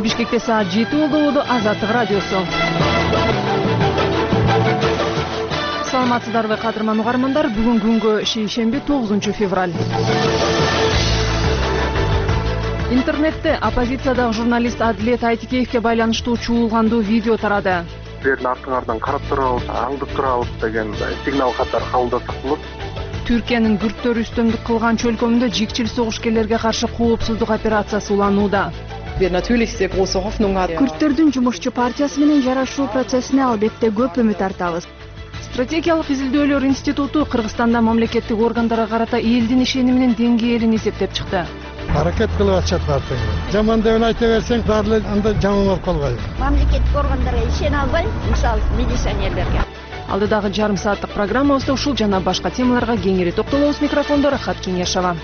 Бишкекте саат 7 болду. Азаттык радиосу. Саламатсыздарбы кадырман угармандар? Бүгүн күнгө шейшемби 9 февраль. Интернетте оппозициядагы журналист Адилет Айтикеевке байланыштуу чуулгандуу видео тарады. Силердин артыңардан карап турабыз, аңдып турабыз деген сигнал катар кабылдасак болот. Түркиянын күрттөр үстөмдүк кылган чөлкөмүндө жикчил согушкерлерге каршы коопсуздук операциясы уланууда. Күрттөрдүн жумушчу партиясы менен жарашуу процессине албетте көп үмүт артабыз. Стратегиялык изилдөөлөр институту Кыргызстанда мамлекеттик органдарга карата элдин ишениминин деңгээлин эсептеп чыкты. Hareket kılıp atacaklar. Zaman devine ayta versen darlı anda canın olup kalgayı. Мамлекеттик органдарга ишене албайм, мисалы милиционерлерге. Алдыдагы жарым сааттык программабызда ушул жана башка темаларга кеңири токтолобуз. Микрофондо Рахат Кеңешова.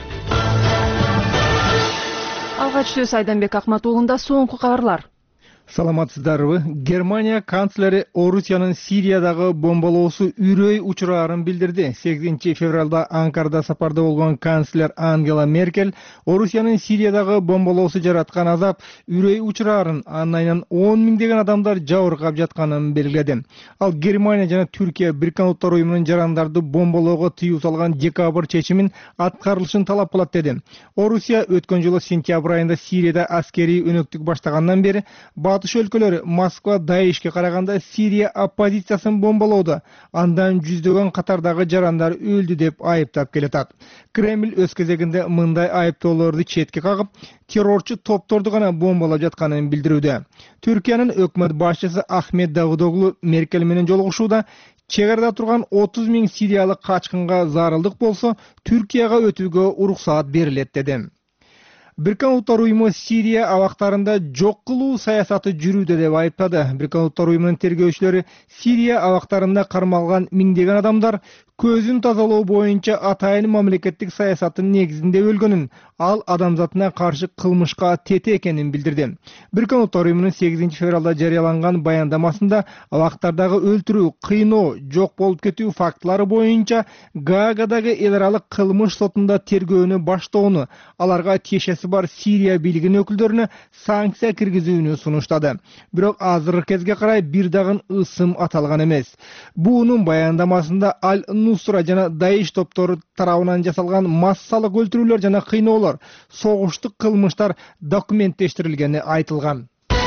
Алгач сөз Айданбек Акматуулунда соңку кабарлар. Саламатсыздарбы? Германия канцлери Орусиянын Сириядагы бомбалоосу үрөй учураарын билдирди. 8 февралда Анкарада сапарда болгон канцлер Ангела Меркель Орусиянын Сириядагы бомбалоосу жараткан азап үрөй учураарын, андан 10 миңдеген адамдар жабыркап жатканын белгиледи. Ал Германия жана Түркия Бириккен Улуттар уюмунун жарандарды бомбалоого тыюу салган декабрь чечимин аткарылышын талап кылат деди. Орусия өткөн жылы сентябрь айында Сирияда аскерий өнөктүк баштагандан бери Батыш өлкөлөрү Москва Даишке караганда Сирия оппозициясын бомбалоодо, андан жүздөгөн катардагы жарандар өлдү деп айыптап келатат. Кремль өз кезегинде мындай айыптоолорду четке кагып, террорчу топторду гана бомбалап жатканын билдирүүдө. Түркиянын өкмөт башчысы Ахмет Давудоглу Меркель менен жолугушууда чек арада турган 30 миң сириялык качкынга зарылдык болсо, Түркияга өтүүгө уруксаат берилет деди. Бириккен Улуттар уюму Сирия абактарында жок кылуу саясаты жүрүүдө деп айыптады. Бириккен Улуттар уюмунун тергөөчүлөрү Сирия абактарында кармалган миңдеген адамдар көзүн тазалоо боюнча атайын мамлекеттик саясаттын негизинде өлгөнүн, ал адамзатына каршы кылмышка тете экенин билдирди. Бириккен Улуттар уюмунун 8 февралда жарыяланган баяндамасында абактардагы өлтүрүү, кыйноо, жок болуп кетүү фактылары боюнча Гаагадагы эл аралык кылмыш сотунда тергөөнү баштоону, аларга тиешеси бар Сирия бийлигинин өкүлдөрүнө санкция киргизүүнү сунуштады. Бирок азыркы кезге карай бир дагы ысым аталган эмес. Буунун баяндамасында Аль-Нусра жана Даиш топтору тарабынан жасалган массалык өлтүрүүлөр жана кыйноолор, согуштук кылмыштар документтештирилгени айтылган.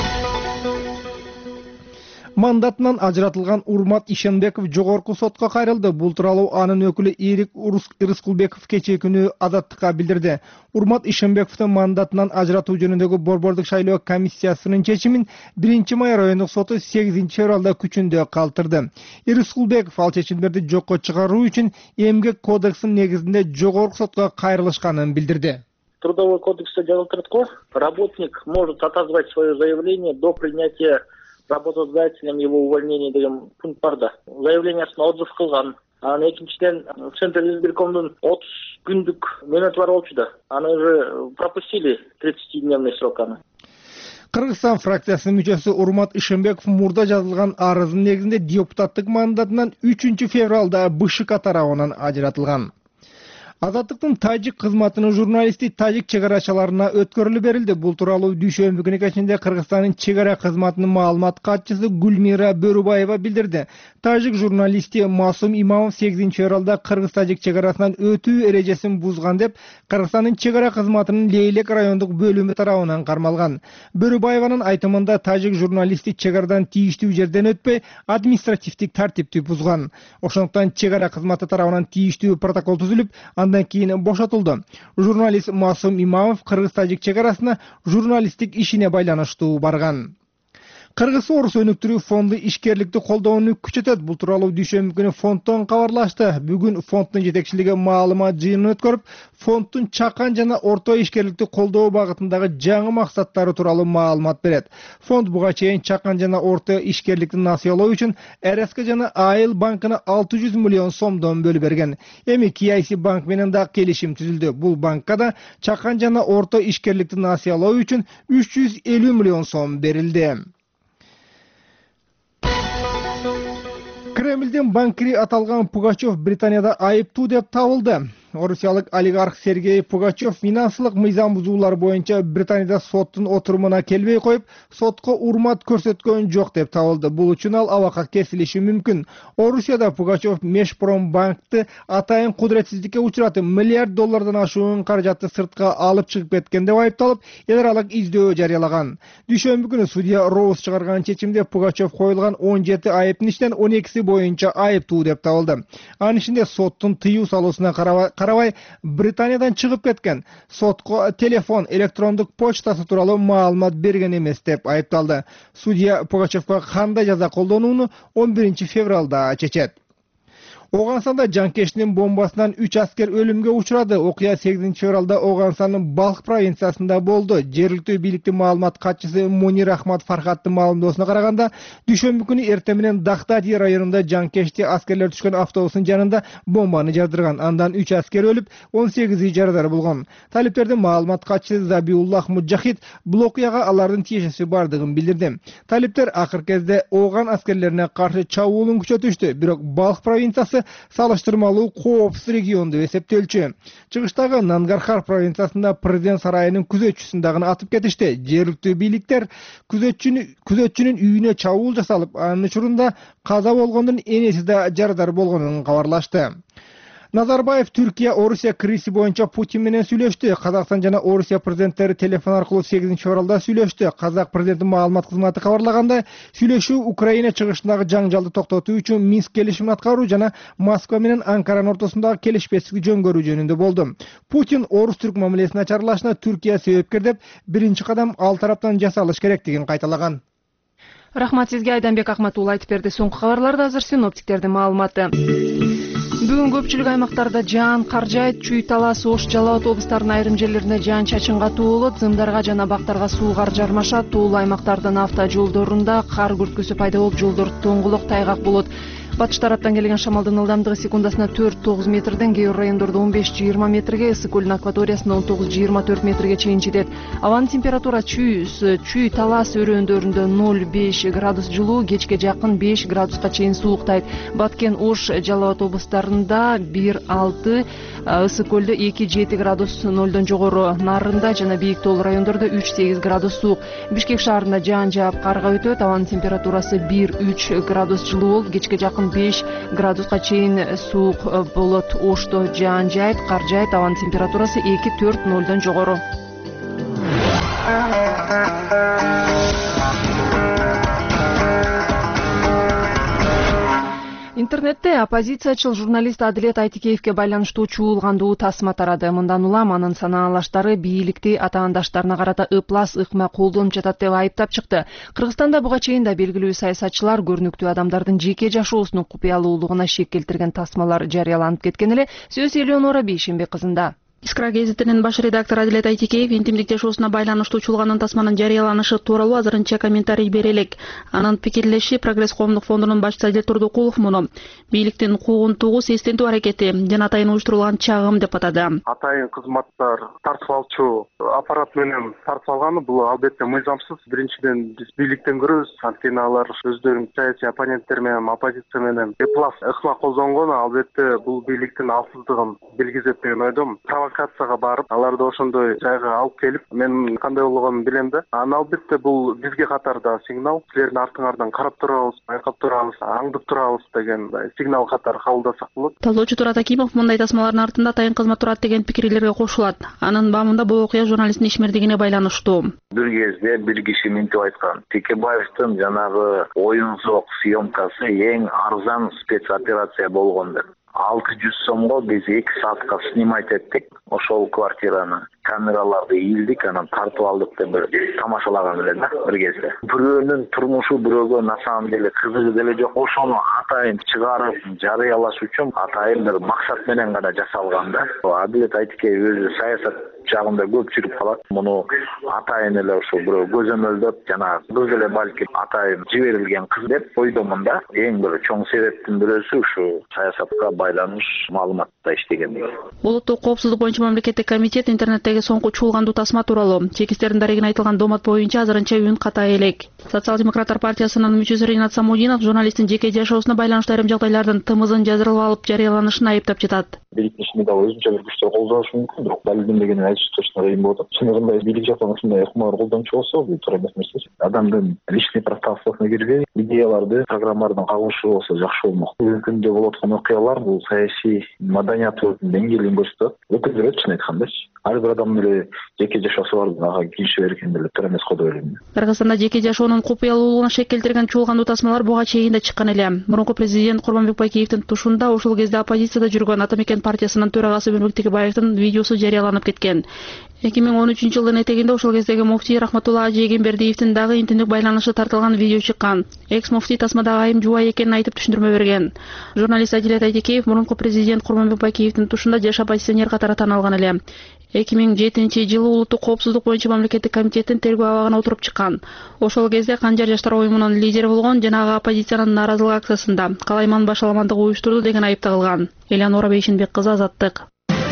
Мандатынан ажыратылган Урмат Ишенбеков жогорку сотко кайрылды. Бул тууралуу анын өкүлү Эрик Рыскулбеков кечээ күнү Азаттыкка билдирди. Урмат Ишенбековдун мандатынан ажыратуу жөнүндөгү борбордук шайлоо комиссиясынын чечимин 1-май райондук соту 8 февралда күчүндө калтырды. Рыскулбеков ал чечимдерди жокко чыгаруу үчүн эмгек кодексинин негизинде жогорку сотко кайрылышканын билдирди. Трудовой кодекс жазылып турат, работник может отозвать свое заявление до принятия работодателем его увольнения деген пункт барда. Заявлениясын отзыв кылган. Анан экинчиден Центр избиркомдун 30 күндүк мөөнөтү бар болчу да. Аны уже пропустили 30-дневный срок аны. Кыргызстан фракциясынын мүчөсү Урмат Ишенбеков мурда жазылган арыздын негизинде депутаттык мандатынан 3 февралда БШК тарабынан ажыратылган. Азаттыктын тажик кызматынын журналисти тажик чегарачыларына өткөрүлүп берилди. Бул тууралуу дүйшөмбү күнү кечинде Кыргызстандын чегара кызматынын маалымат катчысы Гүлмира Бөрүбаева билдирди. Тажик журналисти Масум Имамов 8 февралда Кыргыз-тажик чегарасынан өтүү эрежесин бузган деп Кыргызстандын чегара кызматынын Лейлек райондук бөлүмү тарабынан кармалган. Бөрүбаеванын айтымында тажик журналисти чегарадан тийиштүү жерден өтпөй административдик тартипти бузган. Ошондуктан чегара кызматы тарабынан тийиштүү протокол түзүлүп, андан кийин бошотулду. Журналист Масум Имамов Кыргыз-тажик чегарасына журналисттик ишине байланыштуу барган. Кыргыз-Орус өнүктүрүү фонду ишкерликти колдоону күчөтөт. Бул тууралуу дүйшөмбү күнү фонддон кабарлашты. Бүгүн фонддун жетекчилиги маалымат жыйынын өткөрүп, фонддун чакан жана орто ишкерликти колдоо багытындагы жаңы максаттары тууралуу маалымат берет. Фонд буга чейин чакан жана орто ишкерликти насыялоо үчүн РСК жана АЭЛ банкына 600 миллион сомдон бөлүп берген. Эми KIC банк менен да келишим түзүлдү. Бул банкка да чакан жана орто ишкерликти насыялоо үчүн 350 миллион сом берилди. Кремлдин банкири аталган Пугачев Британияда айыптуу деп табылды. Орусиялык олигарх Сергей Пугачев финансылык мыйзам бузуулар боюнча Британияда соттун отурумуна келбей коюп, сотко урмат көрсөткөн жок деп табылды. Бул үчүн ал абакка кесилиши мүмкүн. Орусияда Пугачев Межпромбанкты атайын кудуретсиздикке учуратып, миллиард доллардан ашуун каражатты сыртка алып чыгып кеткен деп айыпталып, эл аралык издөө жарыялаган. Дүйшөмбү күнү судья Роуз чыгарган чечимде Пугачев коюлган 17 айыптын ичинен 12 боюнча айыптуу деп табылды. Анын ичинде соттун тыюу салуусуна карабай Британиядан чыгып кеткен, сотко телефон, электрондук почтасы тууралуу маалымат берген эмес деп айыпталды. Судья Пугачевга кандай жаза колдонууну 11 февралда чечет. Оганстанда жанкештин бомбасынан 3 аскер өлүмгө учурады. Окуя 8 февралда Оганстандын Балх провинциясында болду. Жергиликтүү бийликтин маалымат катчысы Мунир Ахмад Фархаттын маалымдоосуна караганда, дүйшөмбү күнү эртең менен Дахтади районунда жанкешти аскерлер түшкөн автобустун жанында бомбаны жардырган. Андан 3 аскер өлүп, 18 жарадар болгон. Талиптердин маалымат катчысы Забиуллах Муджахид бул окуяга алардын тиешеси бардыгын билдирди. Талиптер акыркы кезде Оган аскерлерине каршы чабуулун күчөтүштү, бирок Балх провинциясы салыштырмалуу коопсуз регион деп эсептелчү. Чыгыштагы Нангархар провинциясында президент сарайынын күзөтчүсүн дагы атып кетишти. Жергиликтүү бийликтер күзөтчүнүн үйүнө чабуул жасалып, анын учурунда каза болгондун энеси да жарадар болгонун кабарлашты. Назарбаев Түркия Орусия кризиси боюнча Путин менен сүйлөштү. Казакстан жана Орусия президенттери телефон аркылуу 8 февралда сүйлөштү. Казак президенттин маалымат кызматы кабарлагандай, сүйлөшүү Украина чыгышындагы жаңжалды токтотуу үчүн Минск келишимин аткаруу жана Москва менен Анкаранын ортосундагы келишпестикти жөнгөрүү жөнүндө болду. Путин орус-түрк мамилесинин начарлашына Түркия себепкер деп, биринчи кадам ал тараптан жасалыш керектигин кайталаган. Рахмат сизге, Айданбек Акматулла айтып берди. Соңку кабарларда азыр синоптиктердин маалыматы. Бүгүн көпчүлүк аймактарда жаан кар жаайт. Чүй, Талас, Ош, Жалал Абад облустарынын айрым жерлерине жаан чачын катуу болот. Зымдарга жана бактарга суу кар жармашат. Тоолуу аймактардын автожолдорунда кар күрткүсү пайда болуп, жолдор тоңголок, тайгак болот. Батыш тараптан келген шамалдын ылдамдыгы секундасына 4-9 метрден, кээ бир райондордо 15-20 метрге, ысык көлдүн акваториясында 19-24 метрге чейин жетет. Абанын температурасы Чүй, Талас өрөөндөрүндө 0-5 градус жылуу, кечке жакын 5 градуска чейин сууктайт. Баткен, Ош, Жалал Абад облустарында 1-6, ысык көлдө 2-7 градус нолдон жогору, Нарында жана бийик тоолуу райондордо 3-8 градус суук. Бишкек шаарында жаан жаап карга өтөт. Абанын температурасы 1-3 градус жылуу болуп, кечке жакын 5 градуска чейин суук болот. Ошто жаан жаайт, кар жаайт. Абанын температурасы 2-4 нолдон жогору. Интернетте оппозициячыл журналист Адилет Айтикеевке байланыштуу чуулгандуу тасма тарады. Мындан улам анын санаалаштары бийликти атаандаштарына карата ыплас ыкма колдонуп жатат деп айыптап чыкты. Кыргызстанда буга чейин да белгилүү саясатчылар көрүнүктүү адамдардын жеке жашоосунун купуялуулугуна шек келтирген тасмалар жарыяланып кеткен эле. Сөз Элеонора Бейшенбек кызында. Искра гезитинин баш редактору Адилет Айтикеев интимдик жашоосуна байланыштуу чуулган тасманын жарыяланышы тууралуу азырынча комментарий бере элек. Анын пикирлеши Прогресс коомдук фондунун башчысы Адил Турдукулов муну бийликтин куугунтугу сестентүү аракети жана атайын уюштурулган чагым деп атады. Атайын кызматтар тартып алчу аппарат менен тартып алганы бул албетте мыйзамсыз. Биринчиден биз бийликтен көрөбүз, анткени алар өздөрүнүн саясий оппоненттер менен, оппозиция менен эплас ыкма колдонгону албетте бул бийликтин алсыздыгын белгизет деген ойдомун. Провокацияга барып, аларды ошондой жайга алып келип, мен кандай болгонун билем да. Аны албетте бул бизге катарда сигнал, силердин артыңардан карап турабыз, байкап турабыз, аңдып турабыз деген сигнал катары кабылдасак болот. Талоочу Турат Акимов мындай тасмалардын артында атайын кызмат турат деген пикирлерге кошулат. Анын баамында бул окуя журналисттин ишмердигине байланыштуу. Бир кезде бир киши мынтип айткан: Текебаевдин жанагы оюнсок съемкасы эң арзан спецоперация болгон деп. 600 сомго биз 2 саатка снимать эттик ошол квартираны. Камераларды ийилдик, анан тартып алдык деп бир тамашалаган эле да бир кезде. Бирөөнүн турмушу бирөөгө на самом деле кызыгы деле жок. Ошону атайын чыгарып жарыялаш үчүн атайын бир максат менен гана жасалган да. Адилет Айтикеев өзү саясат жагында көп жүрүп калат. Муну атайын эле ошо бирөө көзөмөлдөп, жана кыз эле балки атайын жиберилген кыз деп ойдомун да. Эң бир чоң себептин бирөөсү ушу саясатка байланыш маалыматта иштегендиги. Улуттук коопсуздук боюнча мамлекеттик комитет интернеттеги соңку чуулгандуу тасма тууралуу чекистердин дарегине айтылган доомат боюнча азырынча үн ката элек. Социал-демократтар партиясынын мүчөсү Ринат Самудинов журналисттин жеке жашоосуна байланыштуу айрым жагдайлардын тымызын жазырып алып жарыяланышын айыптап жатат. Бийликтин ишине дагы өзүнчө бир күчтөр колдоnuшу мүмкүн, бирок далилденбегенин айтыш точно кыйын болуп атат. Чыныгында бийлик жактан ушундай ыкмалар колдончу болсо, бул туура эмес нерсе. Адамдын личный пространствосуна кирбей, идеяларды, программалардын кагылышы болсо жакшы болмок. Бүгүнкү күндө болуп аткан окуялар бул саясий маданияттын деңгээлин көрсөтөт. Өкүнчү чын айткандачы. Ар бир адамдын эле жеке жашоосу бар, ага кириши берген деле туура эмес го деп ойлойм. Кыргызстанда жеке жашоонун купуялуулугуна шек келтирген чуулгандуу тасмалар буга чейин да чыккан эле. Мурунку президент Курманбек Бакиевдин тушунда ошол кезде оппозицияда жүргөн Ата Мекен партиясынын төрагасы Өмүрбек Текебаевдин видеосу жарыяланып кеткен. 2013-жылдын этегинде ошол кездеги муфтий Рахматулла Ажи Эгембердиевдин дагы интернет байланышы тартылган видео чыккан. Экс муфтий тасмадагы айым жубай экенин айтып түшүндүрмө берген. Журналист Адилет Айтекеев мурунку президент Курманбек Бакиевдин тушунда жаш оппозиционер катары таанылган эле. 2007-жылы улуттук коопсуздук боюнча мамлекеттик комитеттин тергөө абагына отуруп чыккан. Ошол кезде Канжар жаштар уюмунун лидери болгон жанагы оппозициянын нааразылык акциясында калайман башаламандык уюштурду деген айып тагылган. Элеонора Бейшинбек кызы, Азаттык.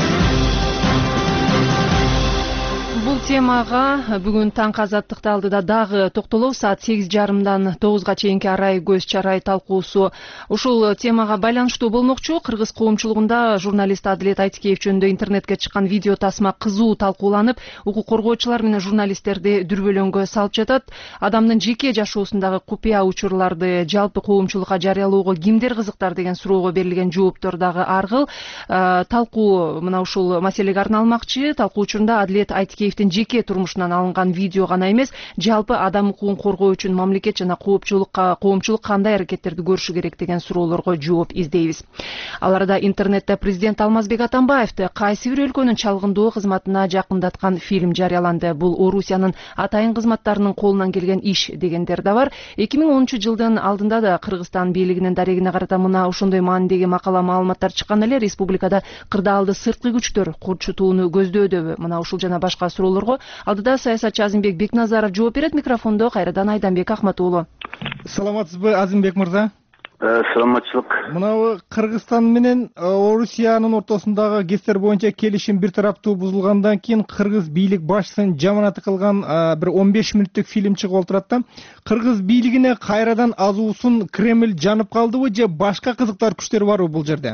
Бул темага бүгүн таңкы Азаттыкты алдыда дагы токтолобуз. Саат 8:30 9-га чейинки арай көз чарай талкуусу ушул темага байланыштуу болмокчу. Кыргыз коомчулугунда журналист Адилет Айтекеев жөнүндө интернетке чыккан видео тасма кызуу талкууланып, укук коргоочулар менен журналисттерди дүрбөлөңгө салып жатат. Адамдын жеке жашоосундагы купуя учурларды жалпы коомчулукка жарыялоого кимдер кызыктар деген суроого берилген жооптор дагы ар кыл. Талкуу мына ушул маселеге арналмакчы. Талкуу учурунда Адилет Айтекеев жеке турмушунан алынган видео гана эмес, жалпы адам укугун коргоо үчүн мамлекет жана коомчулук кандай аракеттерди көрүшү керек деген суроолорго жооп издейбиз. Аларда интернетте президент Алмазбек Атамбаевди кайсы бир өлкөнүн чалгындоо кызматына жакындаткан фильм жарыяланды. Бул Орусиянын атайын кызматтарынын колунан келген иш дегендер да бар. 2010-жылдын алдында да Кыргызстан бийлигинин дарегине карата мына ошондой маанидеги макала маалыматтар чыккан эле. Республикада кырдаалды сырткы күчтөр курчутууну көздөдүбү? Мына ушул жана башка суроолорго алдыда саясатчы Азимбек Бекназаров жооп берет. Микрофондо кайрадан Айданбек Ахматуулу. Саламатсызбы, Азимбек мырза? Саламатчылык. Мына Кыргызстан менен Орусиянын ортосундагы кестер боюнча келишим бир тараптуу бузулгандан кийин кыргыз бийлик башчысынын жаманаты кылган бир 15 мүнөттүк фильм чыгып отурат да. Кыргыз бийлигине кайрадан азуусун Кремль жанып калдыбы же башка кызыктар күчтөр барбы бул жерде?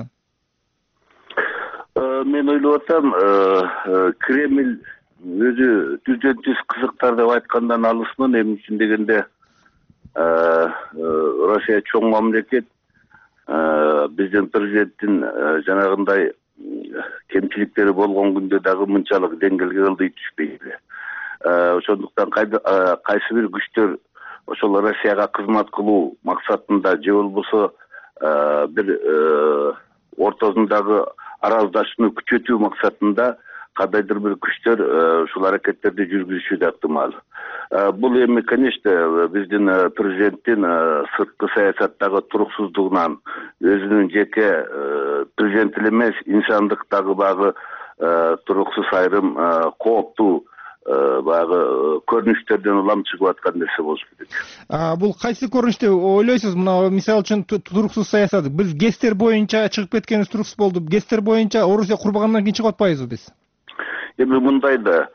Мен ойлоп атам, Кремль өзү түздөн түз кызыктар деп айткандан алысмын. Эмне үчүн дегенде Россия чоң мамлекет, биздин президенттин жанагындай кемчиликтери болгон күндө дагы мынчалык деңгээлге ылдый түшпөйт. Ошондуктан кайсы бир күчтөр ошол Россияга кызмат кылуу максатында же болбосо бир ортосундагы араздашууну күчөтүү максатында кандайдыр бир күчтөр ушул аракеттерди жүргүзүшү да ыктымал. Бул эми, конечно, биздин президенттин сырткы саясаттагы туруксуздугунан, өзүнүн жеке президент эле эмес, инсандыктагы багы туруксуз айрым кооптуу багы көрүнүштөрдөн улам чыгып аткан нерсе болуш керек. Бул кайсы көрүнүштө ойлойсуз? Мына мисалы үчүн туруксуз саясат. Биз Гестер боюнча чыгып кеткенибиз туруксуз болду. Гестер боюнча Орусия курбагандан кийин чыгып атпайбызбы биз? Эми мындай да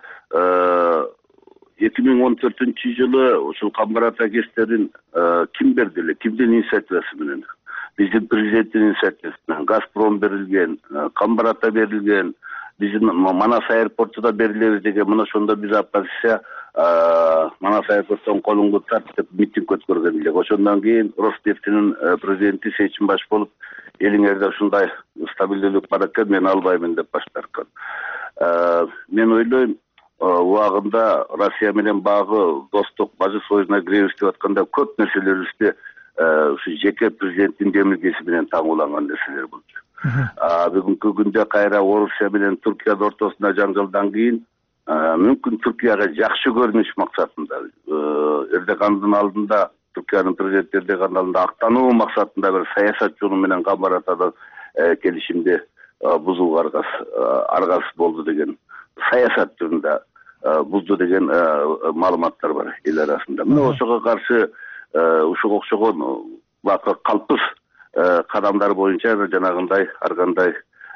2014-жылы ушул Камбар-Ата Гестерин ким берди эле? Кимдин инициативасы менен? Биздин президенттин инициативасы менен. Газпром берилген, Камбар-Ата берилген, биздин Манас аэропорту да берилебиз деген. Мына ошондо биз оппозиция Манас аэропорттон колуңду тарт деп митинг өткөргөн элек. Ошондон кийин Роснефтинин президенти Сейчимбаш болуп, элиңерде ушундай стабилдүүлүк бар экен, мен албаймын деп баш тарткан. Мен ойлойм, убагында Россия менен багы достук, бажы союзуна киребиз деп атканда көп нерселерибизди ушу жеке президенттин демилгеси менен таңууланган нерселер болчу. Бүгүнкү күндө кайра Орусия менен Түркиянын ортосунда жаңжалдан кийин мүмкүн Түркияга жакшы көрүнүш максатында, Эрдогандын алдында, Түркиянын президенти Эрдогандын алдында актануу максатында бир саясат жолу менен Камбар-Атада келишимди бузууга аргасыз болду деген саясат жөнүндө бузду деген маалыматтар бар эл арасында. Мына ошого каршы ушуга окшогон калпсыз кадамдар боюнча жанагындай ар кандай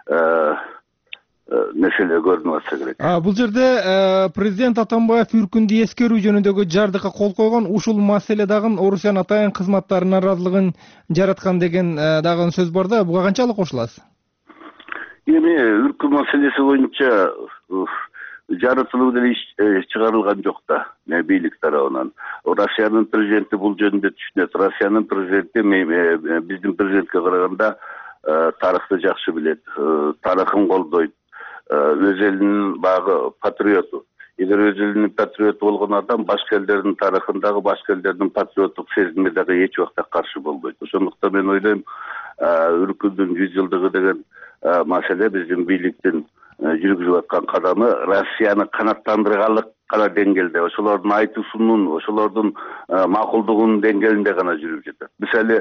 нерселер көрүнүп атса керек. Бул жерде президент Атамбаев үркүндү эскерүү жөнүндөгү жардыкка кол койгон. Ушул маселе дагы Орусиянын атайын кызматтарынын наразылыгын жараткан деген дагы сөз бар да. Буга канчалык кошуласыз? Эми үркү маселеси боюнча жарытылуу деле чыгарылган жок да бийлик тарабынан. Россиянын президенти бул жөнүндө түшүнөт. Россиянын президенти биздин президентке караганда тарыхты жакшы билет, тарыхын колдойт, өз элинин багы патриоту. Эгер өз элинин патриоту болгон адам башка элдердин тарыхындагы башка элдердин патриоттук сезимине дагы эч убакта каршы болбойт. Ошондуктан мен ойлойм, үркүндүн 100 жылдыгы деген маселе биздин бийликтин жүргүзүп аткан кадамы Россияны канааттандырганлык гана деңгээлде, ошолордун айтуусунун, ошолордун макулдугунун деңгээлинде гана жүрүп жатат. Мисалы,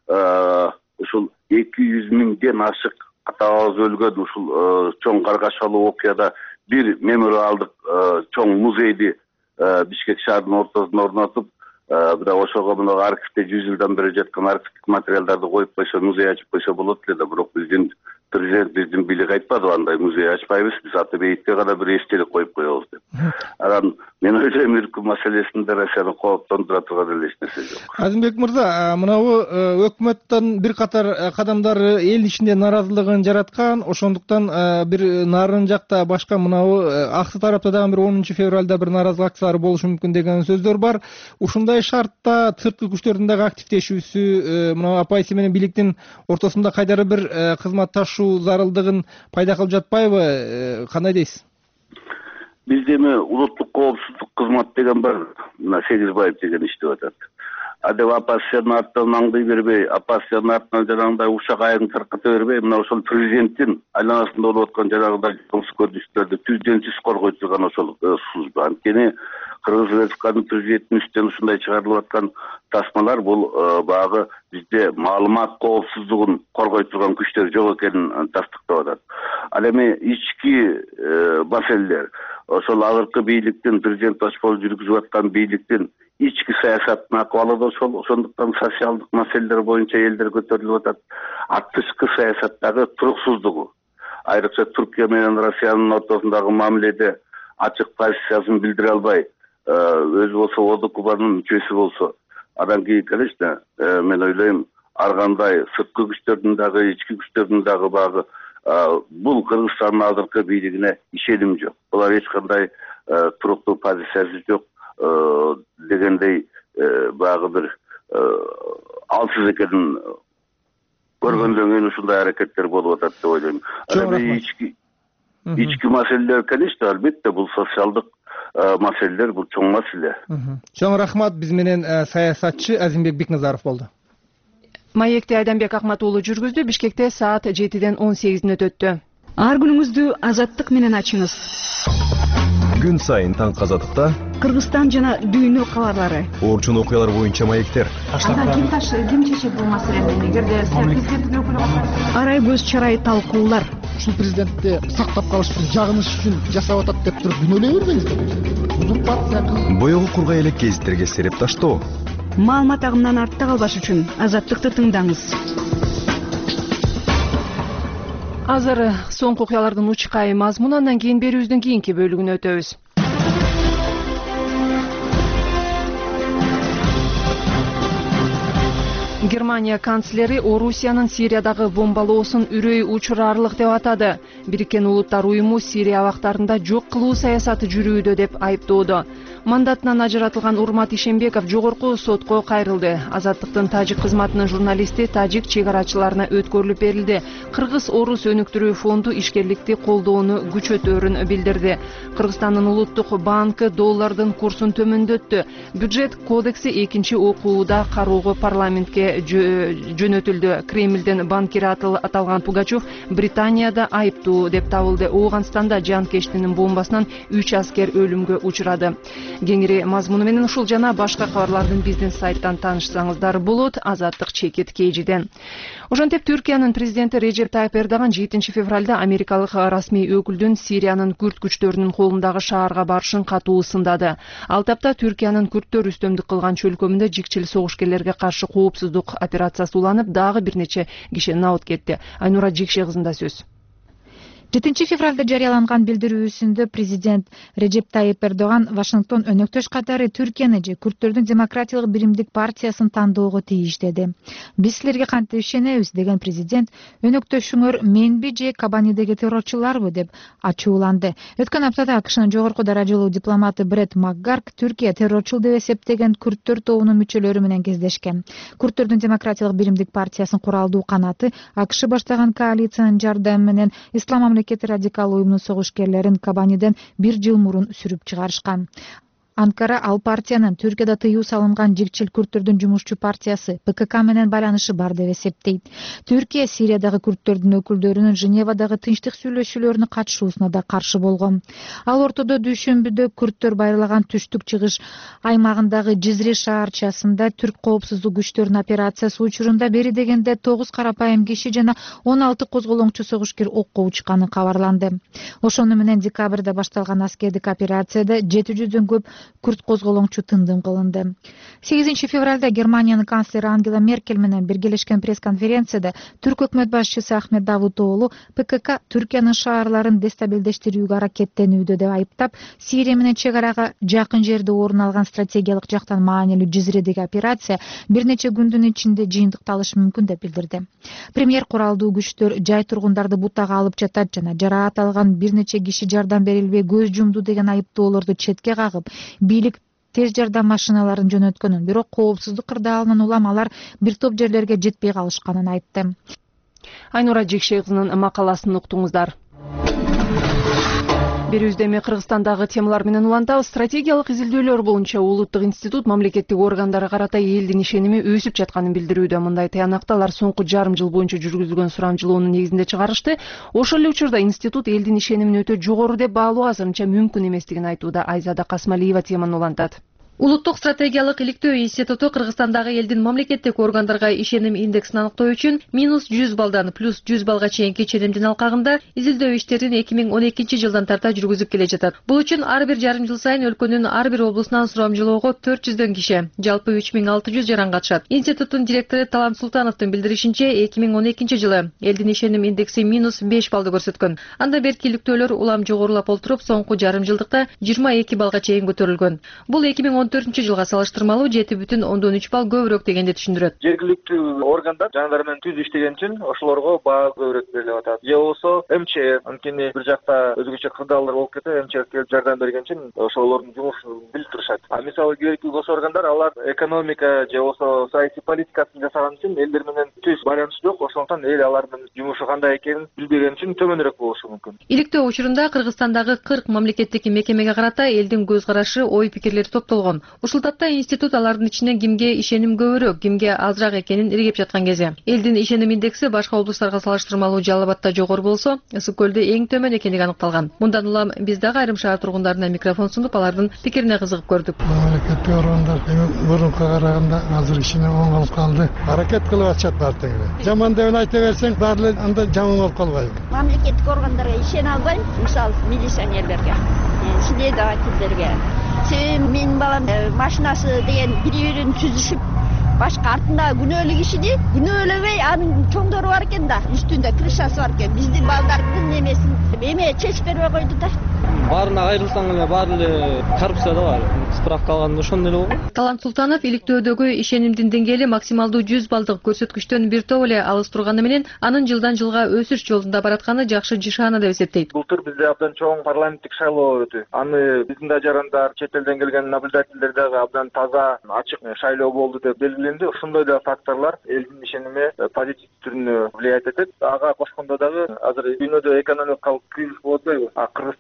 ушул 200 миңден ашык атабыз өлгөн ушул чоң каргашалуу окуяда бир мемориалдык чоң музейди Бишкек шаарынын ортосуна орнотуп, бирок ошого мына архивде 100 жылдан бери жаткан архивдик материалдарды коюп койсо, музей ачып койсо болот эле да, бирок биздин президент, биздин бийлик айтпады, андай музей ачпайбыз, биз аты бейитке гана бир эстелик коюп коебуз деп. Анан мен ойлойм, үркү маселесинде Россияны кооптондура турган эле эч нерсе жок. Азимбек мырза, мынабу өкмөттүн бир катар кадамдары эл ичинде наразылыгын жараткан, ошондуктан бир нарын жакта башка мынабу аксы тарапта дагы бир 10 февралда бир наразылык акциялары болушу мүмкүн деген сөздөр бар. Ушундай шартта сырткы күчтөрдүн дагы активдешүүсү, мына апайсы менен бийликтин ортосунда кайдары бир кызматташуу зарылдыгын пайда кылып жатпайбы? Кандай дейсиз? Бизде эми улуттук коопсуздук кызмат деген бар, мына Сегизбаев деген иштеп атат. Адеп оппозициянын артынан аңдый бербей, оппозициянын артынан жанагындай ушак айын тарката бербей, мына ошол президенттин айланасында болуп аткан жанагындай кылмыш көрүнүштөрдү түздөн түз коргой турган ошол служба. Анткени Кыргыз Республикасынын президентинин үстүнөн ушундай чыгарылып аткан тасмалар бул багы бизде маалымат коопсуздугун коргой турган күчтөр жок экенин тастыктап атат. Ал эми ички маселелер, ошол азыркы бийликтин, президент башкаруу жүргүзүп аткан бийликтин ички саясаттын акыбалы да ошол. Ошондуктан социалдык маселелер боюнча элдер көтөрүлүп атат. Тышкы саясаттагы туруксуздугу, айрыкча Түркия менен Россиянын ортосундагы мамиледе ачык позициясын билдире албай, өзү болсо ОДКБнын мүчөсү болсо, андан кийин, конечно, мен ойлойм, ар кандай сырткы күчтөрдүн дагы, ички күчтөрдүн дагы багы бул Кыргызстандын азыркы бийлигине ишеним жок. Булар эч кандай туруктуу позициясы жок дегендей багы бир алсыз экенин көргөндөн кийин ушундай аракеттер болуп атат деп ойлойм. Ички маселелер, конечно, албетте бул социалдык маселелер, бул чоң маселе. Чоң рахмат. Биз менен саясатчы Азимбек Бекназаров болду. Маекти Айданбек Акмат уулу жүргүздү. Бишкекте саат 7-ден 18 өтөттү. Ар күнүңүздү азаттык менен ачыңыз. Күн сайын таң азаттыкта Кыргызстан жана дүйнө кабарлары. Орчун окуялар боюнча маектер. Ким чечет бул маселени? Эгерде президенттин өкүлү арай көз чарай талкуулар. Ушул президентти сактап калыш үчүн, жагыныш үчүн жасап атат деп туруп күнөөлөй бербеңиздер. Узурпация кылып, Боёгу кургай элек гезиттерге сереп таштоо. Маалымат агымынан артта калбаш үчүн азаттыкты тыңдаңыз. Азыр соңку окуялардын учкай мазмуну, андан кийин берүүбүздүн кийинки бөлүгүнө өтөбүз. Германия канцлери Орусиянын Сириядагы бомбалоосун үрөй учурарлык деп атады. Бириккен Улуттар уюму Сирия абактарында жок кылуу саясаты жүрүүдө деп айыптоодо. Мандатынан ажыратылган Урмат Ишембеков жогорку сотко кайрылды. Азаттыктын тажик кызматынын журналисти тажик чек-арачыларына өткөрүлүп берилди. Кыргыз-Орус өнүктүрүү фонду ишкерликти колдоону күчөтөөрүн билдирди. Кыргызстандын улуттук банкы доллардын курсун төмөндөттү. Бюджет кодекси экинчи окууда кароого парламентке жөнөтүлдү. Кремлдин банкири аталган Пугачев Британияда айыптуу деп табылды. Ооганстанда жанкештинин бомбасынан 3 аскер өлүмгө учурады. Кеңири мазмуну менен ушул жана башка кабарлардын биздин сайттан таанышсаңыздар болот. Азаттык чекит KG'ден. Ошентип Түркиянын президенти Режеп Тайып Эрдоган 7 февралда америкалык расмий өкүлдүн Сириянын күрд күчтөрүнүн колундагы шаарга барышын катуу сындады. Ал тапта Түркиянын күрдтөр үстөмдүк кылган чөлкөмүндө жикчил согушкерлерге каршы коопсуздук операциясы уланып, дагы бир нече киши набыт кетти. Айнура Жикше кызында сөз. 7 февралда жарыяланган билдирүүсүндө президент Режеп Тайып Эрдоган Вашингтон өнөктөш катары Түркияны же Күрттөрдүн демократиялык биримдик партиясын тандоого тийиш деди. Биз силерге кантип ишенебиз деген президент өнөктөшүңөр менби же Кабанидеги террорчуларбы деп ачууланды. Өткөн аптада АКШнын жогорку даражалуу дипломаты Бред Макгарк Түркия террорчул деп эсептеген күрттөр тобунун мүчөлөрү менен кездешкен. Күрттөрдүн демократиялык биримдик партиясынын куралдуу канаты АКШ баштаган коалициянын жардамы менен Ислам радикал уюмунун согушкерлерин Кабаниден 1 жыл мурун сүрүп чыгарышкан. Анкара ал партиянын Түркияда тыюу салынган жикчил күрттөрдүн жумушчу партиясы ПКК менен байланышы бар деп эсептейт. Түркия Сириядагы күрттөрдүн өкүлдөрүнүн Женевадагы тынчтык сүйлөшүүлөрүнө катышуусуна да каршы болгон. Ал ортодо дүйшөмбүдө күрттөр байырлаган түштүк чыгыш аймагындагы Жизри шаарчасында түрк коопсуздук күчтөрүнүн операциясы учурунда бери дегенде 9 карапайым киши жана 16 козголоңчу согушкер окко учканы кабарланды. Ошону менен декабрда башталган аскердик операцияда 700дөн көп күрт козголоңчу тындым кылынды. 8 февралда Германиянын канцлери Ангела Меркель менен биргелешкен пресс-конференцияда түрк өкмөт башчысы Ахмет Давутоğlu ПКК Түркиянын шаарларын дестабилдештирүүгө аракеттенүүдө деп айыптап, Сирия менен чек арага жакын жерде орун алган стратегиялык жактан маанилүү Жизридеги операция бир нече күндүн ичинде жыйынтыкталышы мүмкүн деп билдирди. Премьер куралдуу күчтөр жай тургундарды бутага алып жатат жана жараат алган бир нече киши жардам берилбей көз жумду деген айыптоолорду четке кагып, бийлик тез жардам машиналарын жөнөткөнүн, бирок коопсуздук кырдаалынан улам алар бир топ жерлерге жетпей калышканын айтты. Айнура Жикше кызынын макаласын уктуңуздар. Берүүбүздө эми Кыргызстандагы темалар менен улантабыз. Стратегиялык изилдөөлөр боюнча Улуттук институт мамлекеттик органдары карата элдин ишеними өсүп жатканын билдирүүдө. Мындай тыянакты алар соңку жарым жыл боюнча жүргүзүлгөн сурамжылоонун негизинде чыгарышты. Ошол эле учурда институт элдин ишенимин өтө жогору деп баалоо азырынча мүмкүн эместигин айтууда. Айзада Касмалиева теманы улантат. Улуттук стратегиялык иликтөө институту Кыргызстандагы элдин мамлекеттик органдарга ишеним индексин аныктоо үчүн -100 балдан +100 балга чейинки ченемдин алкагында изилдөө иштерин 2012 жылдан тарта жүргүзүп келе жатат. Бул үчүн ар бир жарым жыл сайын өлкөнүн ар бир облусунан сурамжылоого 400дөн киши, жалпы 3600 жаран катышат. Институттун директору Талант Султановдун билдиришинче, 2012 жылы элдин ишеним индекси -5 балды көрсөткөн. Анда берки иликтөөлөр улам жогорулап олтуруп, соңку жарым жылдыкта 22 балга чейин көтөрүлгөн. Бул 2014 жылга салыштырмалуу 7,3 бал көбүрөөк дегенди түшүндүрөт. Жергиликтүү органдар жандар менен түз иштеген үчүн ошолорго баа көбүрөөк берилип атат. Же болбосо МЧФ, анткени бир жакта өзгөчө кырдаалдар болуп кетет, МЧФ келип жардам берген үчүн ошолордун жумушун билип турушат. Мисалы керектүү госоргандар алар экономика же болбосо саясий политикасын жасаган үчүн элдер менен түз байланыш жок, ошондуктан эл алардын жумушу кандай экенин билбеген үчүн төмөнүрөөк болушу мүмкүн. Иликтөө учурунда Кыргызстандагы 40 мамлекеттик мекемеге карата элдин көз карашы, ой пикирлери топтолгон. Ушул тапта институт алардын ичинен кимге ишеним көбүрөөк, кимге азыраак экенин иргеп жаткан кези. Элдин ишеним индекси башка облустарга салыштырмалуу Жалал Абадта жогору болсо, Ысык көлдө эң төмөн экендиги аныкталган. Мындан улам биз дагы айрым шаар тургундарына микрофон сунуп, алардын пикирине кызыгып көрдүк. Мамлекеттик органдар мурунка караганда азыр ишине оңолуп калды. Аракет кылып атышат баардыгы. Жаман деп айта берсең, баары эле анда жаман болуп калбайбы? Мамлекеттик органдарга ишене албайм, мисалы милиционерлерге, следовательдерге. Себеби менин балам машинасы деген бири-бирин түзүшүп, башка артында күнөөлүү кишини күнөөлөбөй анын чоңдору бар экен да, үстүндө крышасы бар экен. Биздин балдардын немесин эме чечип бербей койду да. Баарына айрылсаң эле баары эле коррупция да бар. Справка алганда ошондой эле болду. Талант Султанов иликтөөдөгү ишенимдин деңгээли максималдуу 100 балдык көрсөткүчтөн бир топ эле алыс турганы менен анын жылдан жылга өсүш жолунда баратканы жакшы жышаана деп эсептейт. Былтыр бизде абдан чоң парламенттик шайлоо өтү. Аны биздин да жарандар, чет элден келген наблюдательдер дагы абдан таза, ачык шайлоо болду деп белгиленди. Ошондой да факторлор элдин ишеними позитив түрүнө влиять этет. Ага кошкондо дагы азыр дүйнөдө экономикалык кризис болуп атпайбы? Кыргызстан ага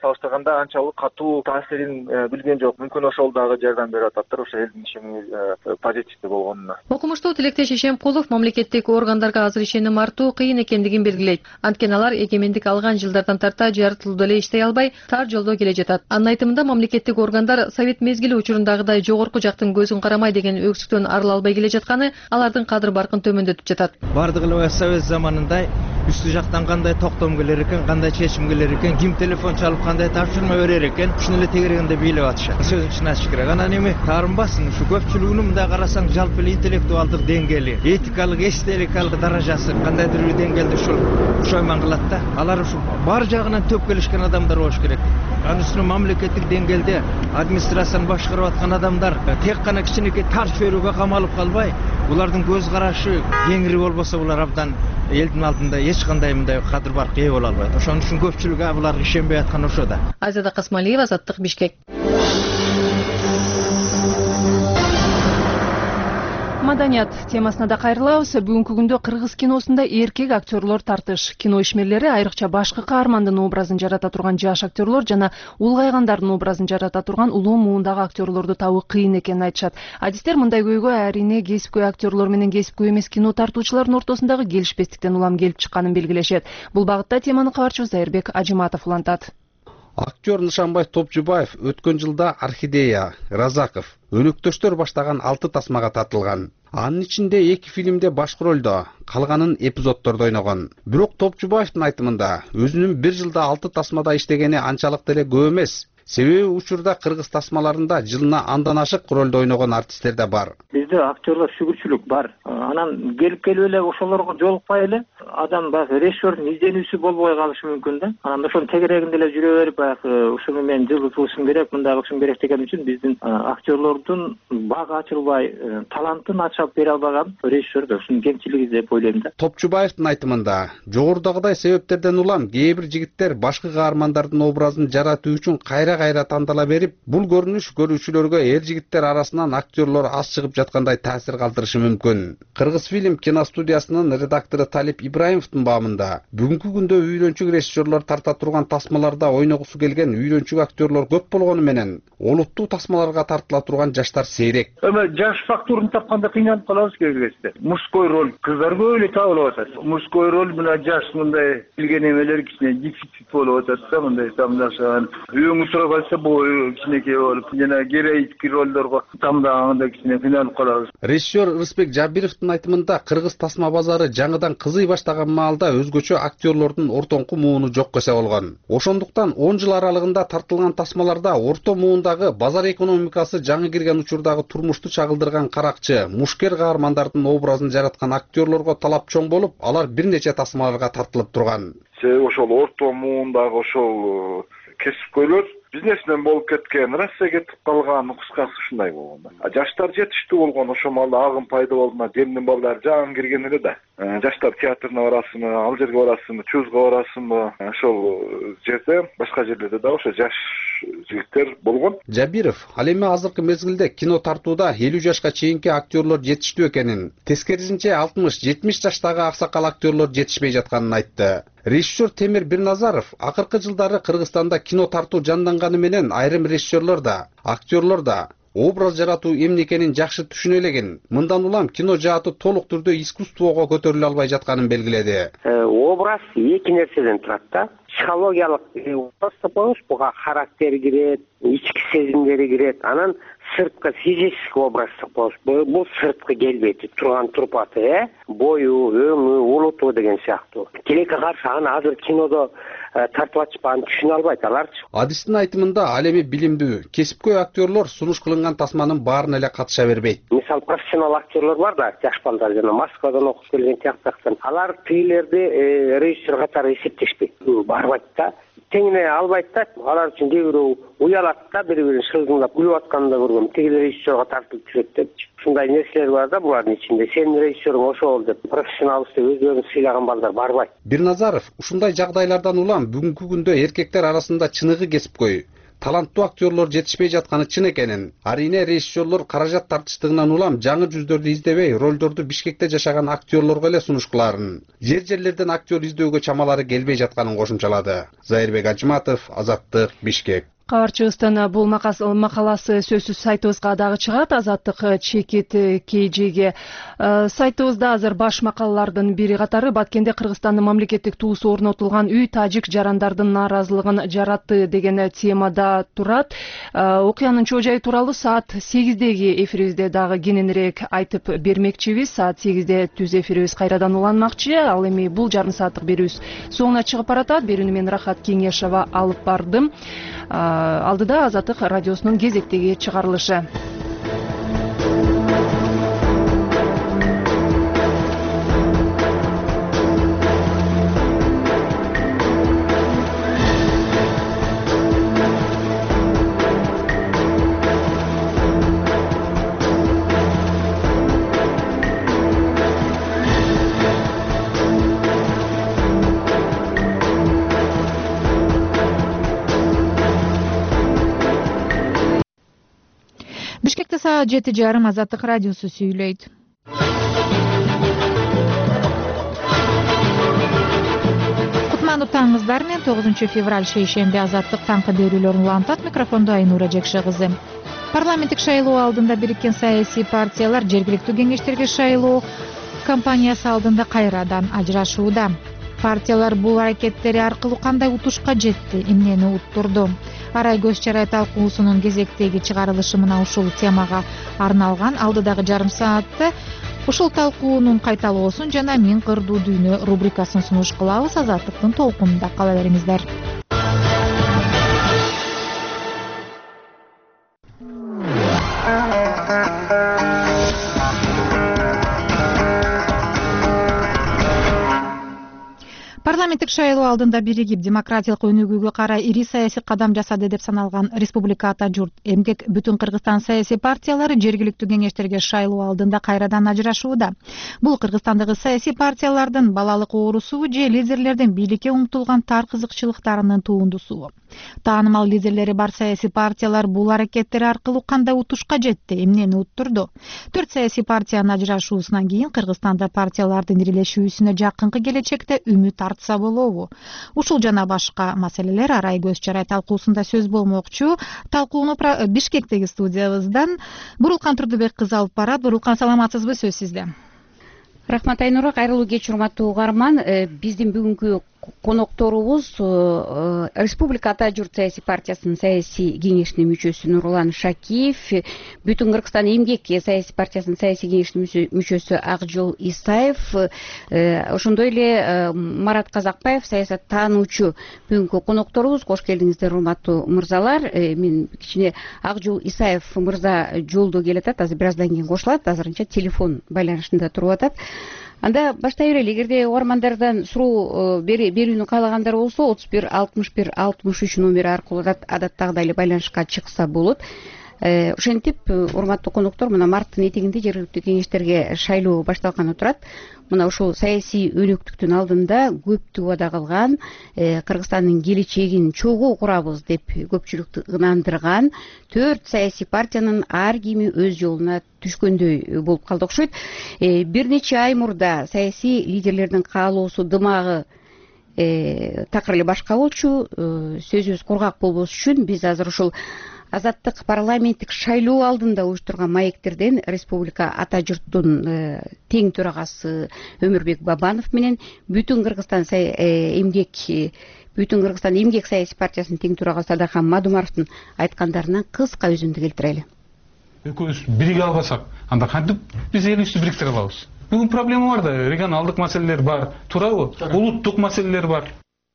салыштырганда анчалык катуу таасирин билген жок. Мүмкүн ошол дагы жардам берип ататтыр ошо элдин ишеними позитивдүү болгонуна. Окумуштуу Тилектеш Ишемкулов мамлекеттик органдарга азыр ишеним артуу кыйын экендигин белгилейт. Анткени алар эгемендик алган жылдардан тарта жарытылуу эле иштей албай, тар жолдо келе жатат. Анын айтымында мамлекеттик органдар совет мезгили учурундагыдай жогорку жактын көзүн карамай деген өксүктөн арыла албай келе жатканы алардын кадыр баркын төмөндөтүп жатат. Бардыгы эле совет заманында үстү жактан кандай токтом келер экен, кандай чечим келер экен, ким телефон чалып кандай тапшырма берер экен, ушуну эле тегерегинде бийлеп атышат. Сөзүн чын ачыш керек. Анан эми таарынбасын, ушу көпчүлүгүнүн мындай карасаң жалпы эле интеллектуалдык деңгээли, этикалык, эстетикалык даражасы кандайдыр бир деңгээлде ушойман кылат да. Алар ушу бар жагынан төп келишкен адамдар болуш керек. Анын үстүнө мамлекеттик деңгээлде администрацияны башкарып аткан адамдар тек гана кичинекей тар чөйрөгө камалып калбай, булардын көз карашы кеңири болбосо булар абдан элдин алдында эч кандай мындай кадыр баркка ээ боло албайт. Ошон үчүн көпчүлүк буларга ишенбей аткан ошо да. Азада Касмалиева, Азаттык, Бишкек. Маданият темасына да кайрылабыз. Бүгүнкү күндө кыргыз киносунда эркек актерлор тартыш. Кино ишмерлери айрыкча башкы каармандын образын жарата турган жаш актерлор жана улгайгандардын образын жарата турган улуу муундагы актерлорду табуу кыйын экенин айтышат. Адистер мындай көйгөй арине кесипкөй актерлор менен кесипкөй эмес кино тартуучулардын ортосундагы келишпестиктен улам келип чыкканын белгилешет. Бул багытта теманы кабарчыбыз Айырбек Ажыматов улантат. Актер Нышанбай Топчубаев өткөн жылда Орхидея, Разаков, Өнөктөштөр баштаган 6 тасмага тартылган. Анын ичинде 2 фильмде башкы ролдо, калганын эпизоддордо ойногон. Бирок Топчубаевдин айтымында өзүнүн 1 жылда 6 тасмада иштегени анчалык деле көп эмес. Себеби учурда кыргыз тасмаларында жылына андан ашык ролдо ойногон артисттер да бар. Бизде актерлор шүгүрчүлүк бар. Анан келип эле ошолорго жолукпай эле адам баягы режиссердун изденүүсү болбой калышы мүмкүн да. Анан ошонун тегерегинде эле жүрө берип баягы ушуну мен жылдыз кылышым керек, мындай кылышым керек деген үчүн биздин актерлордун багы ачылбай, талантын ачып бере албаган режиссер да ушунун кемчилиги деп ойлойм да. Топчубаевдин айтымында жогорудагыдай себептерден улам кээ бир жигиттер башкы каармандардын образын жаратуу үчүн кайра тандала берип, бул көрүнүш көрүүчүлөргө эр жигиттер арасынан актерлор аз чыгып жаткандай таасир калтырышы мүмкүн. Кыргыз фильм киностудиясынын редактору Талип Ибраимовдун баамында бүгүнкү күндө үйрөнчүк режиссерлор тарта турган тасмаларда ойногусу келген үйрөнчүк актерлор көп болгону менен олуттуу тасмаларга тартыла турган жаштар сейрек. Жаш фактурун тапканда кыйналып калабыз кээ. Мужской роль кыздар көп эле табылып атат. Мужской роль менен жаш мындай билген эмелер кичине дефицит болуп атат да, мындай тамдашан. Үйөңү сурап алса бою кичинекей болуп, жана героический ролдорго тамдаганда кичине кыйналып калабыз. Режиссер Рысбек Жабировдун айтымында кыргыз тасма базары жаңыдан кызый баштаган маалда өзгөчө актерлордун ортоңку мууну жок кесе болгон. Ошондуктан 10 жыл аралыгында тартылган тасмаларда орто муундагы базар экономикасы жаңы кирген учурдагы турмушту чагылдырган каракчы, мушкер каармандардын образын жараткан актерлорго талап чоң болуп, алар бир нече тасмаларга тартылып турган. Ошол орто муундагы ошол кесипкөйлөр бизнесмен болуп кеткен, Россия кетип калган, кыскасы ушундай болгон. Жаштар жетиштүү болгон, ошол маалда агым пайда болду, демдин балдары жаңы кирген эле да. Жаштар театрына барасыңбы, ал жерге барасыңбы, чузга барасыңбы, ошол жерде, башка жерлерде да ошо жаш жигиттер болгон. Жабиров ал эми азыркы мезгилде кино тартууда 50 жашка чейинки актерлор жетиштүү экенин, тескерисинче 60-70 жаштагы аксакал актерлор жетишпей жатканын айтты. Режиссер Темир Бирназаров акыркы жылдары Кыргызстанда кино тартуу жанданганы менен айрым режиссерлор да, актерлор да образ жаратуу эмне экенин жакшы түшүнө элеген. Мындан улам кино жааты толук түрдө искусствого көтөрүлө албай жатканын белгиледи. Образ эки нерседен турат да. Психологиялык образ деп коебуз, буга характер кирет, ички сезимдери кирет. Анан сырткы физический образ деп коебуз. Бул сырткы келбети, турган турпаты, бою, өңү, улуту деген сыяктуу. Тилекке каршы аны азыр кинодо тартып атышпаган түшүнө албайт аларчы. Адистин айтымында ал эми билимдүү, кесипкөй актерлор сунуш кылынган тасманын баарына эле катыша бербейт. Мисалы профессионал актерлор бар да, жаш балдар жана Москвадан окуп келген тияктактан. Алар тигилерди режиссер катары эсептешпейт. Барбайт да. Теңине албайт да. Алар үчүн кээ бирөө уялат да, бири-бирин шылдыңдап күлүп атканын да көргөм. Тигил режиссерге тартылып жүрөт деп. Ушундай нерселер бар да булардын ичинде. Сенин режиссериң ошол деп профессионалбыз деп өздөрүн сыйлаган балдар барбайт. Бирназаров ушундай жагдайлардан улам бүгүнкү күндө эркектер арасында чыныгы кесипкөй, таланттуу актерлор жетишпей жатканы чын экенин, арийне режиссерлор каражат тартыштыгынан улам жаңы жүздөрдү издебей, ролдорду Бишкекте жашаган актерлорго эле сунушкуларын, жер-жерлерден актер издөөгө чамалары келбей жатканын кошумчалады. Зайырбек Ажыматов, Азаттык, Бишкек. Кабарчыбыздын бул макаласы сөзсүз сайтыбызга дагы чыгат. Азаттык чекит KG'ге. Сайтыбызда азыр баш макалалардын бири катары Баткенде Кыргызстандын мамлекеттик туусу орнотулган үй тажик жарандардын нааразылыгын жаратты деген темада турат. Окуянын чоо жайы тууралуу саат 8деги эфирибизде дагы кененирээк айтып бермекчибиз. Саат 8де түз эфирибиз кайрадан уланмакчы. Ал эми бул жарым сааттык берүүбүз соңуна чыгып баратат. Берүүнү мен Рахат Кеңешова алып бардым. Алдыда Азаттык радиосунун кезектеги чыгарылышы. Бишкекте саат 7:30 Азаттык радиосу сүйлөйт. Кутмандуу таңыңыздар менен 9 февраль шейшемби Азаттык таңкы берүүлөрүн улантат. Микрофондо Айнура Жекше кызы. Парламенттик шайлоо алдында бириккен саясий партиялар жергиликтүү кеңештерге шайлоо кампаниясы алдында кайрадан ажырашууда. Партиялар бул аракеттери аркылуу кандай утушка жетти, эмнени уттурду? Арай көз чарай талкуусунун кезектеги чыгарылышы мына ушул темага арналган. Алдыдагы жарым саатта ушул талкуунун кайталоосун жана Мен кырдуу дүйнө рубрикасын сунуш кылабыз. Азаттыктын толкунунда кала бериңиздер. Парламенттик шайлоо алдында биригип демократиялык өнүгүүгө карай ири саясий кадам жасады деп саналган Республика Ата журт эмгек Бүтүн Кыргызстан саясий партиялары жергиликтүү кеңештерге шайлоо алдында кайрадан ажырашууда. Бул Кыргызстандагы саясий партиялардын балалык оорусу же лидерлердин бийликке умтулган тар кызыкчылыктарынын туындусу. Таанымал лидерлери бар саясий партиялар бул аракеттер аркылуу кандай утушка жетти, эмнени уттурду? 4 саясий партиянын ажырашуусунан кийин Кыргызстанда партиялардын ирилешүүсүнө жакынкы келечекте үмүт артса болобу? Ушул жана башка маселелер арай көз чарай талкуусунда сөз болмокчу. Талкууну Бишкектеги студиябыздан Бурулкан Турдубек кызы алып барат. Бурулкан, саламатсызбы? Сөз сизде. Рахмат Айнура, кайрылуу кеч урматтуу угарман. Биздин бүгүнкү конокторубуз Республика Ата журт саясий партиясынын саясий кеңешинин мүчөсү Нурлан Шакиев, Бүтүн Кыргызстан эмгек саясий партиясынын саясий кеңешинин мүчөсү Акжол Исаев, ошондой эле Марат Казакбаев, саясаттануучу бүгүнкү конокторубуз. Кош келдиңиздер, урматтуу мырзалар. Мен кичине Акжол Исаев мырза жолдо келатат, азыр бир аздан кийин кошулат, азырынча телефон байланышында туруп атат. Анда баштай берели. Эгерде угармандардан суроо берүүнү каалагандар болсо 31 61 63 номери аркылуу адаттагыдай эле байланышка чыкса болот. Ошентип, урматтуу коноктор, мына марттын этегинде жергиликтүү кеңештерге шайлоо башталганы турат. Мына ушул саясий өнөктүктүн алдында көптү убада кылган, Кыргызстандын келечегин чогуу курабыз деп көпчүлүктү ынандырган 4 саясий партиянын ар кими өз жолуна түшкөндөй болуп калды окшойт. Бир нече ай мурда саясий лидерлердин каалоосу дымагы такыр эле башка болчу. Сөзүбүз кургак болбош үчүн биз азыр ушул Азаттык парламенттик шайлоо алдында уюштурган маектерден Республика Ата журттун тең төрагасы Өмүрбек Бабанов менен Бүтүн Кыргызстан эмгек саясий партиясынын тең төрагасы Садахан Мадумаровдун айткандарынан кыска өзүндү келтирели. Экөөбүз бириге албасак, анда кантип биз элибизди бириктире алабыз? Бүгүн проблема бар да, регионалдык маселелер бар, туурабы? Улуттук маселелер бар.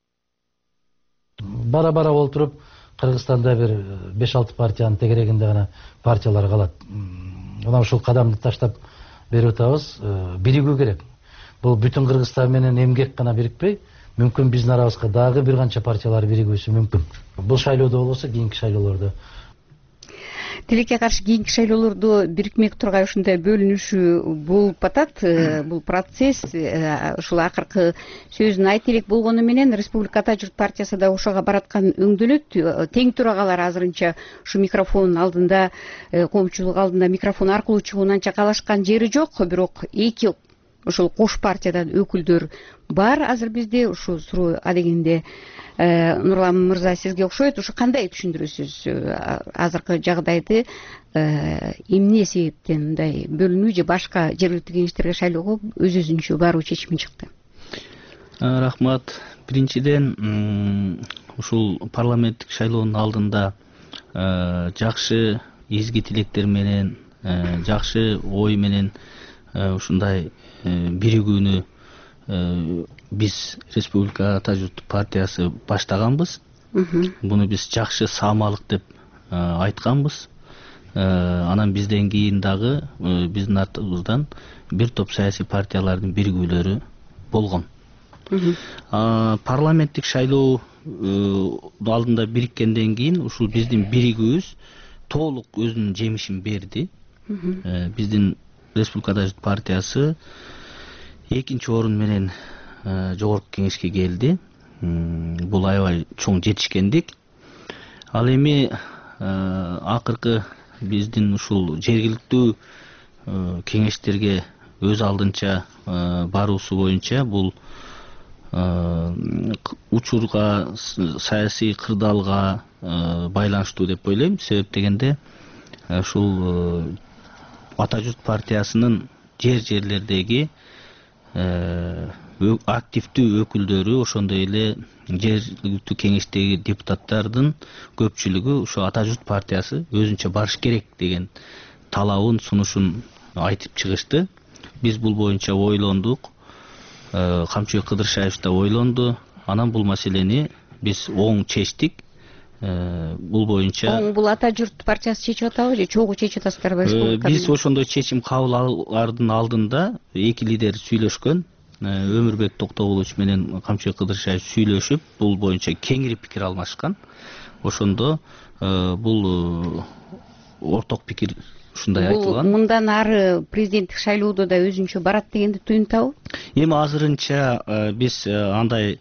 Бара-бара олтуруп, Кыргызстанда бир 5-6 партиянын тегерегинде гана партиялар калат. Мына ушул кадамды таштап берип атабыз. Биригүү керек. Бул Бүтүн Кыргызстан менен эмгек гана бирикпей, мүмкүн биздин арабызга дагы бир канча партиялар биригүүсү мүмкүн. Бул шайлоодо болбосо, кийинки шайлоолордо. тилекке каршы кийинки шайлоолордо бирикмек тургай ушундай бөлүнүшүү болуп атат. Бул процесс ушул акыркы сөзүн айта элек болгону менен Республика Ата журт партиясы да ошого бараткан өңдөлөт. Тең турагалар азырынча ушу микрофонун алдында, коомчулук алдында микрофон аркылуу чыгуунун анча каалашкан жери жок. Бирок эки ошол кош партиядан өкүлдөр бар азыр бизде. Ушу суроо адегенде Нурлан мырза сизге окшойт. Ушу кандай түшүндүрөсүз азыркы жагдайды? Эмне себептен мындай бөлүнүү же башка жергиликтүү кеңештерге шайлоого өзүнчө баруу чечими чыкты? Рахмат. Биринчиден, ушул парламенттик шайлоонун алдында жакшы изги тилектер менен, жакшы ой менен ушундай биригүүнү биз Республика Ата журт партиясы баштаганбыз. Буну биз жакшы саамалык деп айтканбыз. Анан бизден кийин дагы биздин артыбыздан бир топ саясий партиялардын биригүүлөрү болгон. Парламенттик шайлоо алдында бириккенден кийин ушул биздин биригүүбүз толук өзүнүн жемишин берди. Биздин Республика Ата журт партиясы экинчи орун менен жогорку кеңешке келди. Бул аябай чоң жетишкендик. Ал эми акыркы биздин ушул жергиликтүү кеңештерге өз алдынча баруусу боюнча бул учурга, саясий кырдаалга байланыштуу деп ойлойм. Себеп дегенде ушул Ата журт партиясынын жерлердеги активдүү өкүлдөрү, ошондой эле жергиликтүү кеңештеги депутаттардын көпчүлүгү ушу Ата журт партиясы өзүнчө барыш керек деген талабын, сунушун айтып чыгышты. Биз бул боюнча ойлондук. Камчыбек Кыдыршаев да ойлонду. Анан бул маселени биз оң чечтик. Бул боюнча бул Ата журт партиясы чечип атабы же чогуу чечип атасыздарбы? Биз ошондой чечим кабыл алаардын алдында эки лидер сүйлөшкөн. Өмүрбек Токтобулович менен Камчыбек Кыдыршаев сүйлөшүп, бул боюнча кеңири пикир алмашкан. Ошондо бул орток пикир ушундай айтылган. Мындан ары президенттик шайлоодо да өзүнчө барат дегенди туюнтабы? Эми азырынча биз андай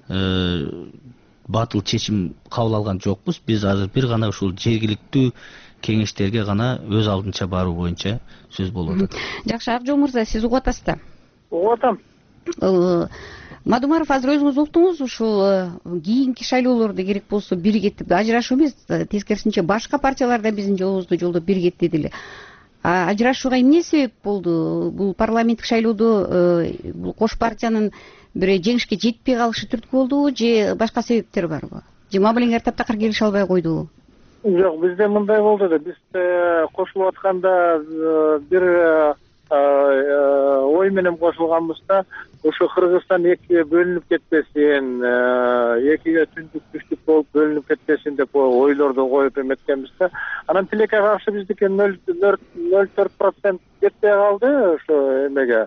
батыл чечим кабыл алган жокпуз. Биз азыр бир гана ушул жергиликтүү кеңештерге гана өз алдынча баруу боюнча сөз болуп атат. Жакшы, Акжол мырза, сиз угуп атасыз да? Угуп атам. Мадумаров, азыр өзүңүз уктуңуз, ушул кийинки шайлоолордо керек болсо биригет, ажырашуу эмес, тескерисинче башка партиялар да биздин жолубузду жолдоп биригет дедиле. Ажырашууга эмне себеп болду? Бул парламенттик шайлоодо бул кош партиянын бир жеңишке жетпей калышы түрткү болдубу же башка себептер барбы? Же мамилеңер таптакыр келише албай койдубу? Жок, бизде мындай болду да. Биз кошулуп атканда бир ой менен кошулганбыз да, ошо Кыргызстан экиге бөлүнүп кетпесин, экиге түндүк түштүк болуп бөлүнүп кетпесин деп ойлорду коюп эметкенбиз да. Анан тилекке каршы биздики 0,04% жетпей калды ошо эмеге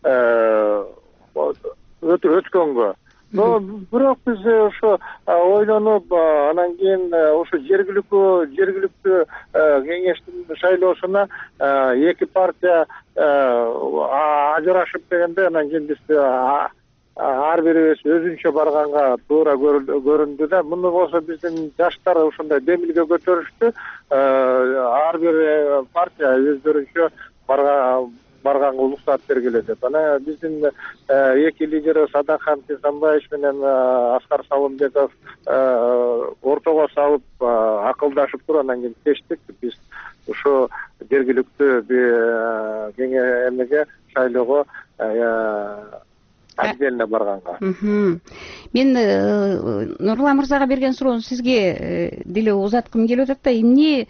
өткөнгө. Но бирок биз ошо ойлонуп, анан кийин ошо жергиликтүү кеңештин шайлоосуна эки партия ажырашып дегенде, анан кийин биз ар бирибиз өзүнчө барганга туура көрүндү да. Муну болсо биздин жаштар ошондой демилге көтөрүштү. Ар бир партия өздөрүнчө барганга уруксаат бергиле деп. Анан биздин эки лидер Садахан Тизамбаевич менен Аскар Салымбеков ортого салып акылдашып туруп, анан кийин чечтик. Биз ушо жергиликтүү эмеге шайлоого отдельно барганга. Мен Нурлан мырзага берген суроону сизге деле узаткым келип атат да, эмне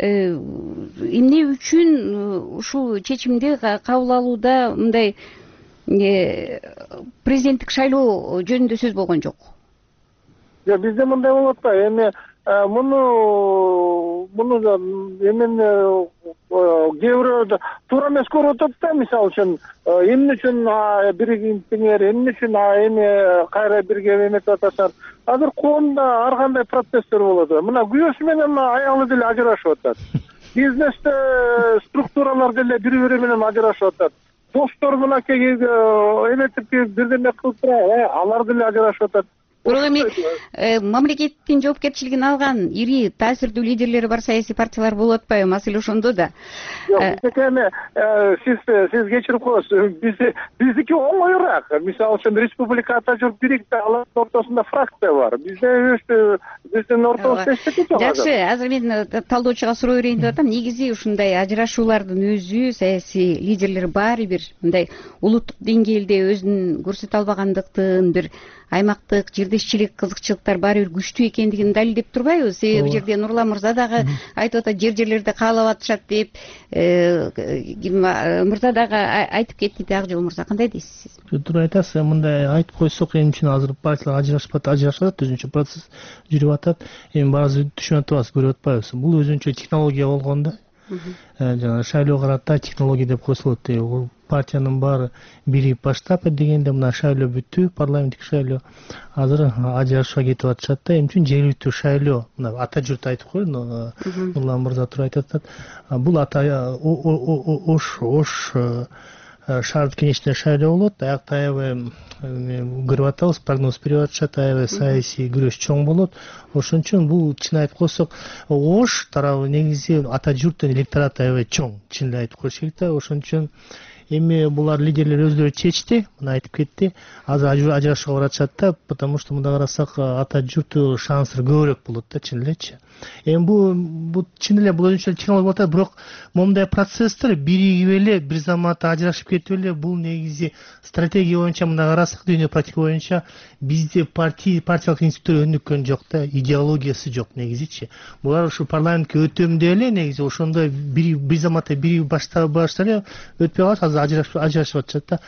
үчүн ушул чечимди кабыл алууда мындай президенттик шайлоо жөнүндө сөз болгон жок? Жок, бизде мындай болот да. Эми муну эмне кээ бирөө туура эмес көрүп атат да. Мисалы үчүн эмне үчүн биригиңер, эмне үчүн эми кайра бирге эметип атасыңар? Азыр коомдо ар кандай процесстер болот. Мына күйөөсү менен аялы деле ажырашып атат. бизнесте структуралар деле бири бири менен ажырашып атат. Достор мынакей эметип бирдеме кылып турат, алар деле ажырашып атат. Бирок эми мамлекеттин жоопкерчилигин алган ири таасирдүү лидерлери бар саясий партиялар болуп атпайбы? Маселе ошондо да. Жок, эми сиз кечирип коесуз. Биздики оңоюраак. Мисалы үчүн республика ата журт бирикти, алардын ортосунда фракция бар. Биздин ортобузда эч нерсе жок. Жакшы, азыр мен талдоочуга суроо берейин деп атам. Негизи ушундай ажырашуулардын өзү саясий лидерлер баары бир мындай улуттук деңгээлде өзүн көрсөтө албагандыктын, бир аймактык жердешчилик кызыкчылыктар баары бир күчтүү экендигин далилдеп турбайбы? Себеби бул жерде Нурлан мырза дагы айтып атат, жерлерде каалап атышат деп, мырза дагы айтып кетти да. Ак жол мырза, кандай дейсиз сиз? Туура айтасыз. Мындай айтып койсок, эми үчүн азыр партиялар ажырашып атат, өзүнчө процесс жүрүп атат. Эми баазы түшүнүп атабыз, көрүп атпайбыз. Бул өзүнчө технология болгон да. Жана шайлоо карата технология деп койсолот. Партиянын баары бирип баштап дегенде мына шайлоо бүттү, парламенттик шайлоо. Азыр ажырашууга кетип атышат да. Эми үчүн жергиликтүү шайлоо, мына ата журт айтып койду, Нурлан мырза туура айтып атат. Бул Ош шаардык кеңешинде шайлоо болот. Аякта аябай көрүп атабыз, прогноз берип атышат, аябай саясий күрөш чоң болот. Ошон үчүн бул чын айтып койсок, Ош тарабы негизи ата журттун электораты аябай чоң, чын эле айтып коюш керек да. Ошон үчүн эми булар лидерлер өздөрү чечти, мына айтып кетти. Азыр ажырашууга баратышат да, потому что мында карасак ата журтту шансыр көбүрөөк болот да, чын элечи. Эми бул чын эле бул өзүнчө технология болот, бирок момундай процесстер биригип эле бир заматта ажырашып кетип эле бул негизи стратегия боюнча мында карасак, дүйнө практика боюнча бизде партиялык институттар өнүккөн жок да, идеологиясы жок негизичи. Булар ушу парламентке өтөм деп эле негизи ошондой бир заматта биригип баштап эле өтпөй калат, азыр ажырашып атышат да.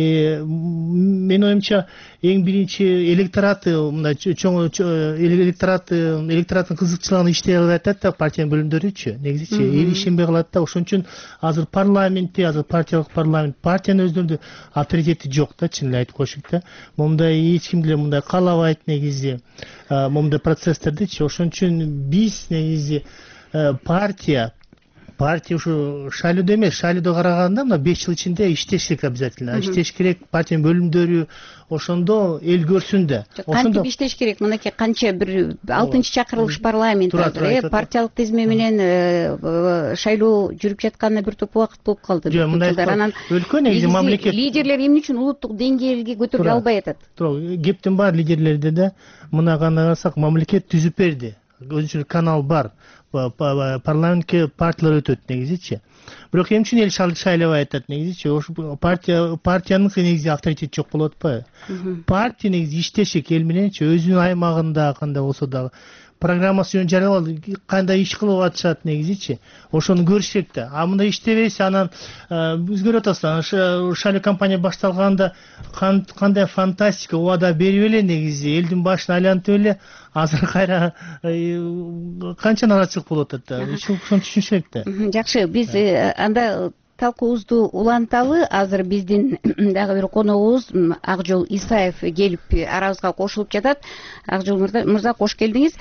Менин оюмча эң биринчи электораты мындай чоң электораттын кызыкчылыгын иштей албай атат да, партиянын бөлүмдөрүчү негизичи эл ишенбей калат да. Ошон үчүн азыр парламентте, азыр партиялык парламент, партиянын өздөрүнүн авторитети жок да, чын эле айтып коюш керек да. Момундай эч ким деле мындай каалабайт негизи момундай процесстердичи. Ошон үчүн биз негизи партия ушу шайлоодо эмес, шайлоодо караганда мына 5 жыл ичинде иштеш керек обязательно. Иштеш керек, партиянын бөлүмдөрү ошондо эл көрсүн да. Кантип иштеш керек? Мынакей канча бир 6-чакырылыш парламент азыр партиялык тизме менен шайлоо жүрүп жатканына бир топ убакыт болуп калды. Анан өлкө негизи мамлекет лидерлер эмне үчүн улуттук деңгээлге көтөрүлө албай атат? Кептин баары лидерлерде да мына карасак мамлекет түзүп берди. Өзүнчө канал бар. Парламентке партиялар өтөт негизичи. Бирок эмне үчүн эл шайлабай атат негизичи? Ошо партиянын негизи авторитети жок болуп атпайбы? Партия негизи иштеши эл мененчи, өзүнүн аймагында кандай болсо дагы программасын жарыялап кандай иш кылып атышат негизичи. Ошону көрүш керек да. Мындай иштебесе анан биз көрүп атабыз, шайлоо кампания башталганда кандай фантастика убада берип эле негизи элдин башын айлантып эле азыр кайра канча нараачылык болуп атат да. Ошону түшүнүш керек да. Жакшы, биз анда талкуубузду уланталы. Азыр биздин дагы бир коногубуз Акжол Исаев келип арабызга кошулуп жатат. Акжол мырза, кош келдиңиз.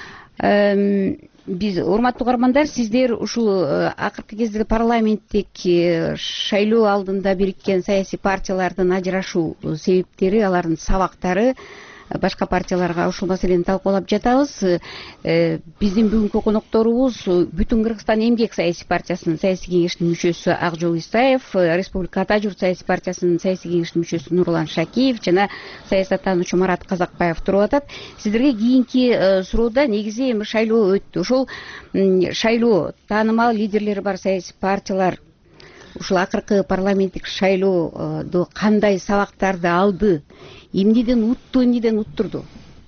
Биз, урматтуу угармандар, сиздер ушул акыркы кезде парламенттик шайлоо алдында бириккен саясий партиялардын ажырашуу себептери, алардын сабактары, башка партияларга ушул маселени талкуулап жатабыз. Биздин бүгүнкү конокторубуз Бүтүн Кыргызстан эмгек саясий партиясынын саясий кеңешинин мүчөсү Акжол Исаев, Республика Ата журт саясий партиясынын саясий кеңешинин мүчөсү Нурлан Шакиев жана саясаттануучу Марат Казакбаев туруп атат. Сиздерге кийинки суроодо негизи эми шайлоо өттү. Ошол шайлоо таанымал лидерлери бар саясий партиялар ушул акыркы парламенттик шайлоодо кандай сабактарды алды? Эмнеден утту, эмнеден уттурду?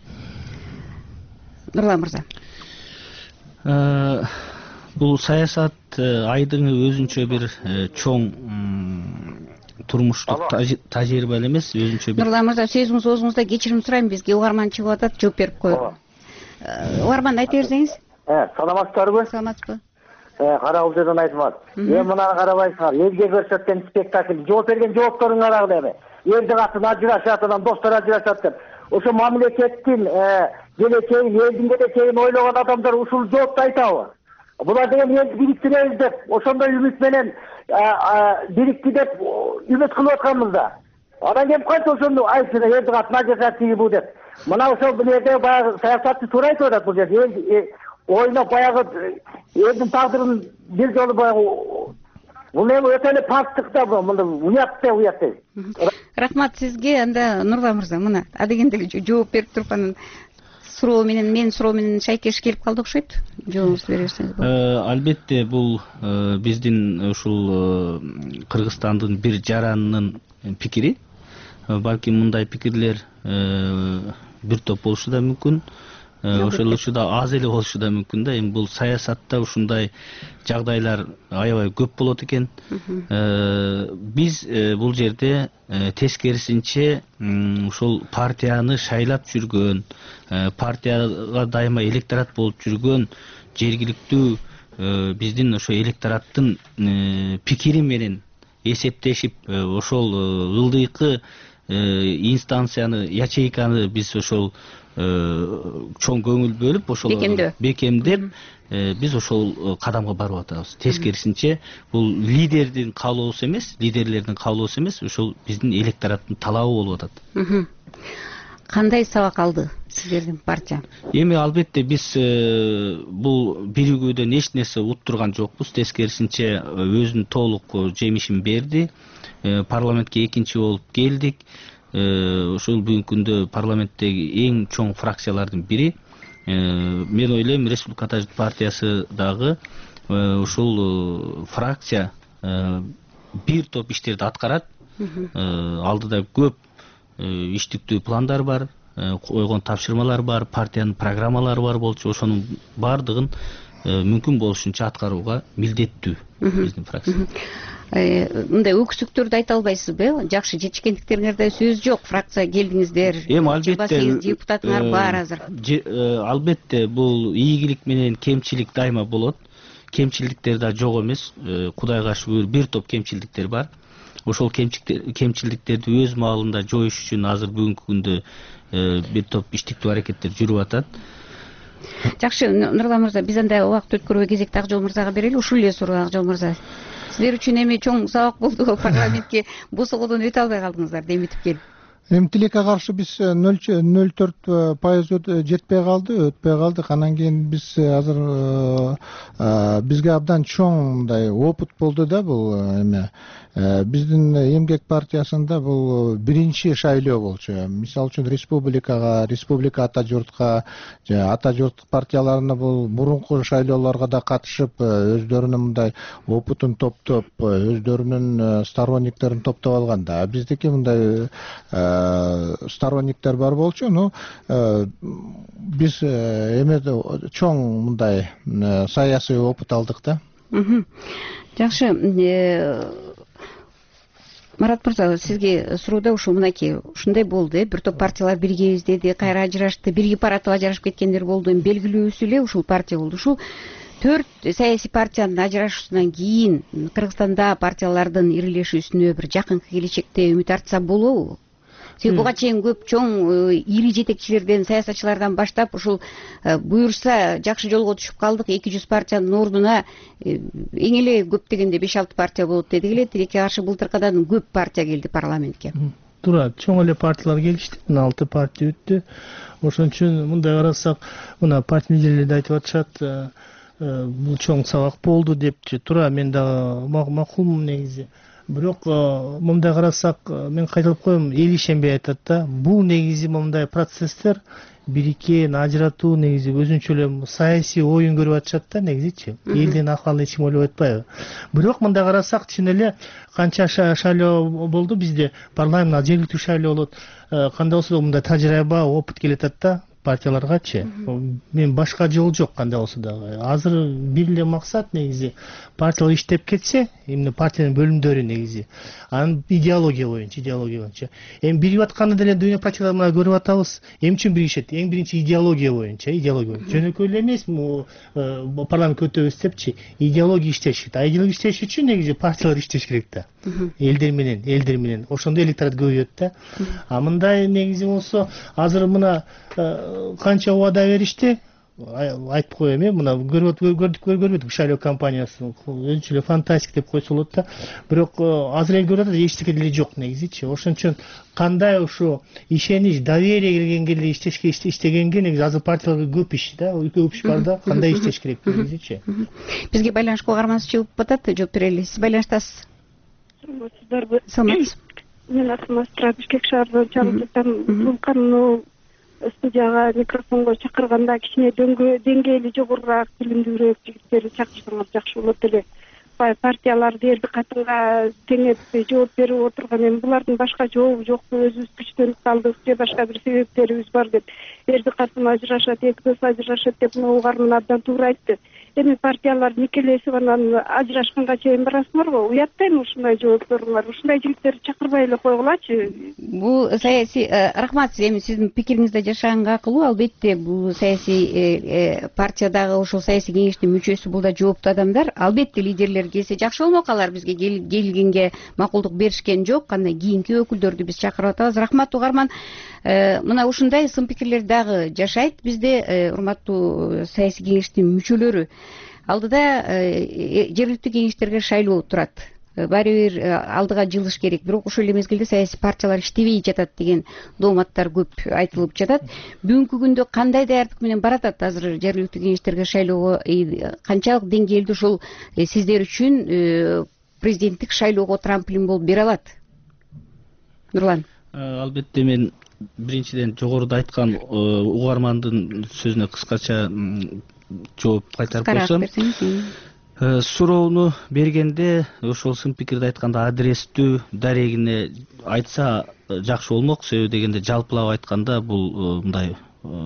Нурлан мырза. Бул саясат айдың өзүнчө бир чоң турмуштук тажрыйба эмес, өзүнчө бир. Нурлан мырза, сөзүңүз оозуңузда кечирим сурайм, бизге угарман чыгып атат, жооп берип коелу. Угарман айта берсеңиз. Саламатсыздарбы? Саламатсызбы? Карабулжадан айтмат. Эми мынаны карабайсыңар, элге көрсөткөн спектакль, жооп берген жоопторун карагыла эми. Элдин атын ажырашат, анан достор ажырашат деп. Ошо мамлекеттин келечегин, элдин келечегин ойлогон адамдар ушул жоопду айтабы? булар деген элди бириктиребиз деп ошондой үмүт менен бирикти деп үмүт кылып атканбыз да. Анан кийин кантип ошону айтты Эрдоган мажарат тиги бу деп. Мына ошол бул жерде баягы саясатчы туура айтып атат бул жерде. Ойноп баягы элдин тагдырын бир жолу баягы бул эми өтө эле панттык да бул уят деп. Рахмат сизге. Анда Нурлан мырза мына адегенде эле жооп берип туруп анан менин суроо менен шайкеш келип калды окшойт. Жообуңузду бере берсеңиз болот. Албетте бул биздин ушул Кыргызстандын бир жаранынын пикири. Балким мындай пикирлер бир топ болушу да мүмкүн. Ошол учурда аз эле болушу да мүмкүн да. Эми бул саясатта ушундай жагдайлар аябай көп болот экен. Биз бул жерде тескерисинче ушул партияны шайлап жүргөн, партияга дайыма электорат болуп жүргөн жергиликтүү биздин ошо электораттын пикири менен эсептешип ошол ылдыйкы инстанцияны, ячейканы биз ошол чоң көңүл бөлүп ошол бекемдеп биз ошол кадамга барып атабыз. Тескерисинче бул лидердин каалоосу эмес, лидерлердин каалоосу эмес, ошол биздин электораттын талабы болуп атат. Кандай сабак алды сиздердин партия? Эми албетте биз бул биригүүдөн эч нерсе уттурган жокпуз. Тескерисинче өзүнүн толук жемишин берди. Парламентке экинчи болуп келдик. Ошол бүгүнкү күндө парламенттеги эң чоң фракциялардын бири. Мен ойлойм, Республика Ата журт партиясы дагы ушул фракция бир топ иштерди аткарат. Алдыда көп иштиктүү пландар бар, койгон тапшырмалар бар, партиянын программалары бар болчу. Ошонун бардыгын мүмкүн болушунча аткарууга милдеттүү биздин фракция. Мындай өксүктөрдү айта албайсызбы? Жакшы жетишкендиктериңерде сөз жок, фракция келдиңиздер. Эми албетте депутатыңар бар азыр. Албетте бул ийгилик менен кемчилик дайыма болот. Кемчиликтер да жок эмес. Кудайга шүгүр бир топ кемчиликтер бар. Ошол кемчиликтерди өз маалында жоюш үчүн азыр бүгүнкү күндө бир топ иштиктүү аракеттер жүрүп атат. Жакшы, Нурлан мырза, биз анда убакыт өткөрбөй кезекти Акжол мырзага берели. Ушул эле суроо Акжол мырза. Сиздер үчүн эми чоң сабак болду, парламентке босогодон өтө албай калдыңыздар, демитип келип. Эми тилекке каршы биз 0,04% жетпей калды, өтпөй калдык. Анан кийин биз азыр бизге абдан чоң мындай опыт болду да бул эме. Биздин Эмгек партиясында бул биринчи шайлоо болчу. Мисалы үчүн Республика Ата журтка, Ата журт партияларына бул мурунку шайлоолорго да катышып, өздөрүнүн мындай опытын топтоп, өздөрүнүн сторонниктерин топтоп алган да. Биздики мындай сторонниктер бар болчу, но биз эмеде чоң мындай саясий опыт алдык да. Жакшы, Марат мырза, сизге суроодо ушул мынакей ушундай болду, бир топ партиялар биригебиз деди, кайра ажырашты, бирги паратып ажырашып кеткендер болду. Эми белгилүүсү эле ушул партия болду. Ушул 4 саясий партиянын ажырашуусунан кийин Кыргызстанда партиялардын ирилешүүсүнө бир жакынкы келечекте үмүт артса болобу? Себеби буга чейин көп чоң ири жетекчилерден, саясатчылардан баштап ушул буюрса жакшы жолго түшүп калдык, 200 партиянын ордуна эң эле көп дегенде 5-6 партия болот дедик эле. Тилекке каршы былтыркыдан көп партия келди парламентке. Туура, чоң эле партиялар келишти, 6 партия өттү. Ошон үчүн мындай карасак, мына партия лидерлери да айтып атышат, бул чоң сабак болду депчи. Туура, мен дагы макулмун негизи. Бирок мындай карасак, мен кайталап коем, эл ишенбей айтат да. Бул негизи мындай процесстер бириккен, ажыратуу негизи өзүнчө эле саясий оюн көрүп атышат да негизичи. Элдин акыбалын эч ким ойлоп атпайбы. Бирок мындай карасак, чын эле канча шайлоо болду бизде, парламент жергиликтүү шайлоо болот. Кандай болсо да мындай тажрыйба, опыт келатат да партияларгачы. Мен башка жол жок кандай болсо дагы. Азыр бир эле максат негизи партиялар иштеп кетсе, эмне партиянын бөлүмдөрү негизи. Анын идеология боюнча. Эми биригип атканда деле дүйнө практикаларын мына көрүп атабыз. Эмне үчүн биригишет? Эң биринчи идеология боюнча. Жөнөкөй эле эмес, парламент өтөбүз депчи, идеология иштеш керек. А идеология иштеш үчүн негизи партиялар иштеш керек да. Элдер менен. Ошондо электорат көбөйөт да. А мындай негизи болсо, азыр мына канча убада беришти, айтып коеюн мына көрбөдүк шайлоо кампаниясын өзүнчө эле фантастик деп койсо болот да, бирок азыр эл көрүп атат эчтеке деле жок негизичи. Ошон үчүн кандай ушу ишенич, доверие келгенге эле иштегенге негизи азыр партияларга көп иш да, көп иш бар да, кандай иштеш керек негизичи. Бизге байланышка угарманыбыз чыгып атат, жооп берели. Сиз байланыштасыз. Саламатсыздарбы? Саламатсыз. Мен атым Астра, Бишкек шаарынан чалып жатам. Бул кануну студияга микрофонго чакырганда кичине деңгээли жогорураак, билимдүүрөөк жигиттерди чакырсаңыз жакшы болот эле. Партиялар дээрди катынга теңеп жооп берип отурган, эми булардын башка жообу жокпу, өзүбүз күчтөнүп калдык же башка бир себептерибиз бар деп эрди катын ажырашат, эки дос ажырашат деп мына угарман абдан туура айтты. Эми партиялар никелешип анан ажырашканга чейин барасыңарбы? Уят да эми ушундай жоопторуңар. Ушундай жигиттерди чакырбай эле койгулачы. Бул саясий рахмат, эми сиздин пикириңизде жашаганга акылуу. Албетте бул саясий партиядагы ошол саясий кеңештин мүчөсү, бул да жооптуу адамдар. Албетте лидерлер келсе жакшы болмок, алар бизге келгенге макулдук беришкен жок. Кандай кийинки өкүлдөрдү биз чакырып атабыз. Рахмат угарман. Мына ушундай сын пикирлер дагы жашайт бизде, урматтуу саясий кеңештин мүчөлөрү. Алдыда жергиликтүү кеңештерге шайлоо турат. Баары бир алдыга жылыш керек. Бирок ошол эле мезгилде саясий партиялар иштебей жатат деген дооматтар көп айтылып жатат. Бүгүнкү күндө кандай даярдык менен баратат азыр жергиликтүү кеңештерге шайлоого? Канчалык деңгээлде ушул сиздер үчүн президенттик шайлоого трамплин болуп бере алат? Нурлан. Албетте мен биринчиден жогоруда айткан угармандын сөзүнө кыскача жооп кайтарып койсом, суроону бергенде ошол сын пикирди айтканда адрестүү, дарегине айтса жакшы болмок. Себеби дегенде жалпылап айтканда бул мындай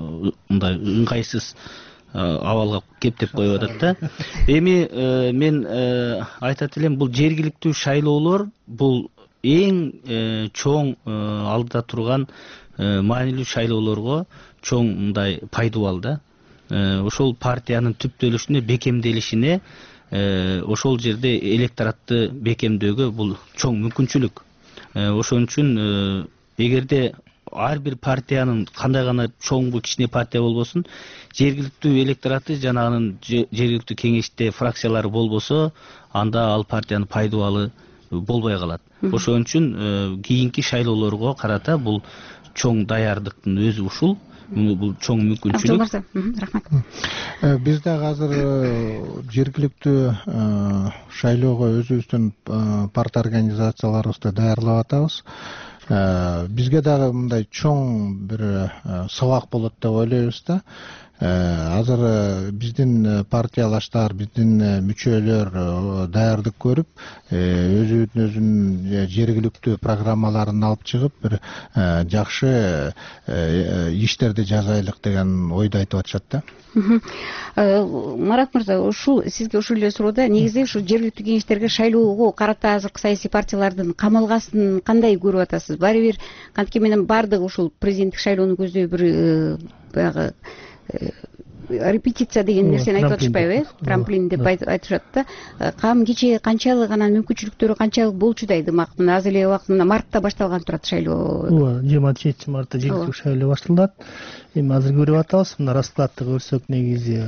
ыңгайсыз абалга кептеп коюп атат да. Эми мен айтат элем, бул жергиликтүү шайлоолор бул эң чоң алдыда турган маанилүү шайлоолорго чоң мындай пайдубал да. Ошол партиянын түптөлүшүнө, бекемделишине, ошол жерде электоратты бекемдөөгө бул чоң мүмкүнчүлүк. Ошон үчүн эгерде ар бир партиянын кандай гана чоң кичине партия болбосун, жергиликтүү электораты жана анын жергиликтүү кеңеште фракциялары болбосо, анда ал партиянын пайдубалы болбой калат. Ошон үчүн кийинки шайлоолорго карата бул чоң даярдыктын өзү ушул. Бул чоң мүмкүнчүлүк. Рахмат. Биз дагы азыр жергиликтүү шайлоого өзүбүздүн парт организацияларыбызды даярлап атабыз. Бизге дагы мындай чоң бир сабак болот деп ойлойбуз да. Азыр биздин партиялаштар, биздин мүчөлөр даярдык көрүп, өзүнүн жергиликтүү программаларын алып чыгып, бир жакшы иштерди жасайлык деген ойду айтып атышат да. Марат мырза, ушул сизге ушул эле суроодо негизи ушу жергиликтүү кеңештерге шайлоого карата азыркы саясий партиялардын камалгасын кандай көрүп атасыз? Баары бир кантке менен баардыгы ушул президенттик шайлоону көздөй бир баягы репетиция деген нерсени айтып атышпайбы, трамплин деп айтышат да. Кам кече канчалык анан мүмкүнчүлүктөрү канчалык болчу да ынтымак? Мына азыр эле убакыт мына мартта башталган турат шайлоо. 27 мартта жергиликтүү шайлоо башталат. Эми азыр көрүп атабыз, мына раскладты көрсөк негизи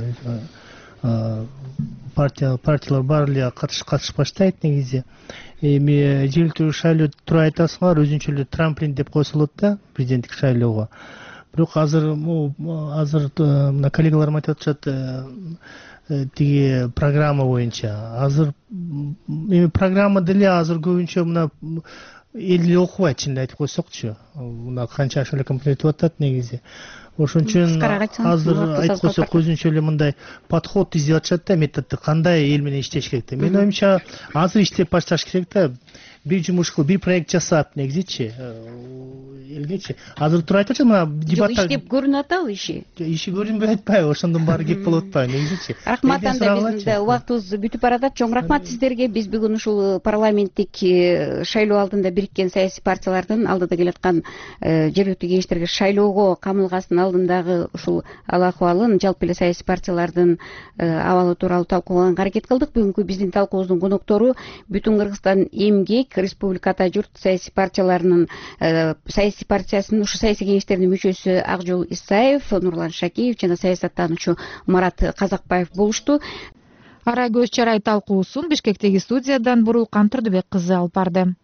партиялар баары эле катышып баштайт негизи. Эми жергиликтүү шайлоо туура айтасыңар, өзүнчө эле трамплин деп койсо болот да президенттик шайлоого. Бирок азыр мына коллегаларым айтып атышат, тиги программа боюнча. Азыр эми программа деле азыр көбүнчө мына эл эле окубайт, чынын айтып койсокчу. Мына канча ошол компонент атат негизи. Ошон үчүн азыр айтып койсок өзүнчө эле мындай подход издеп атышат да, методду кандай эл менен иштеш керек деп. Менин оюмча азыр иштеп башташ керек да. Бир жумуш кылып, бир проект жасап негизичи элгечи. Азыр туура айтып атат, мына дебаттар иштеп көрүнүп атабы иши? Иши көрүнбөй атпайбы, ошондон баары кеп болуп атпайбы негизичи. Рахмат, анда биздин убактыбыз бүтүп баратат. Чоң рахмат сиздерге. Биз бүгүн ушул парламенттик шайлоо алдында бириккен саясий партиялардын алдыда келаткан жергиликтүү кеңештерге шайлоого камылгасын алдындагы ушул ал акыбалын, жалпы эле саясий партиялардын абалы тууралуу талкуулаганга аракет кылдык. Бүгүнкү биздин талкуубуздун коноктору Бүтүн Кыргызстан эмгек Республика Ата журт саясий партияларынын саясий партиясынын ушу саясий кеңештеринин мүчөсү Акжол Исаев, Нурлан Шакиев жана саясаттануучу Марат Казакбаев болушту. Ара көз чарай талкуусун Бишкектеги студиядан Бурулкан Турдубек кызы алып барды.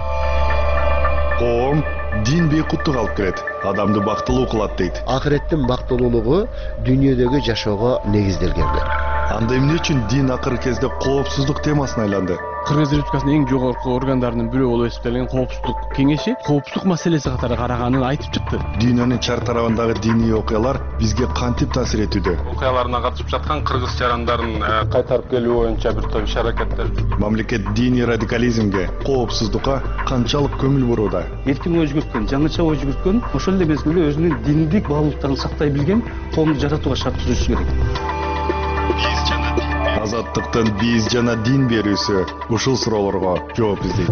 Коом дин бейкуттук алып келет, адамды бактылуу кылат дейт. Акыреттин бактылуулугу дүйнөдөгү жашоого негизделген. Анда эмне үчүн дин акыркы кезде коопсуздук темасына айланды? Кыргыз Республикасынын эң жогорку органдарынын бирөө болуп эсептелген коопсуздук кеңеши коопсуздук маселеси катары караганын айтып чыкты. Дүйнөнүн чар тарабындагы диний окуялар бизге кантип таасир этүүдө? Окуяларына катышып жаткан кыргыз жарандарын кайтарып келүү боюнча бир топ иш-аракеттер. Мамлекет диний радикализмге, коопсуздукка канчалык көңүл бурууда? Эркин ой жүгүрткөн, жаңыча ой жүгүрткөн, ошол эле мезгилде өзүнүн диндик баалуулуктарын сактай билген коомду жаратууга шарт түзүшү керек. Азаттыктын биз жана дин берүүсү ушул суроолорго жооп издейт.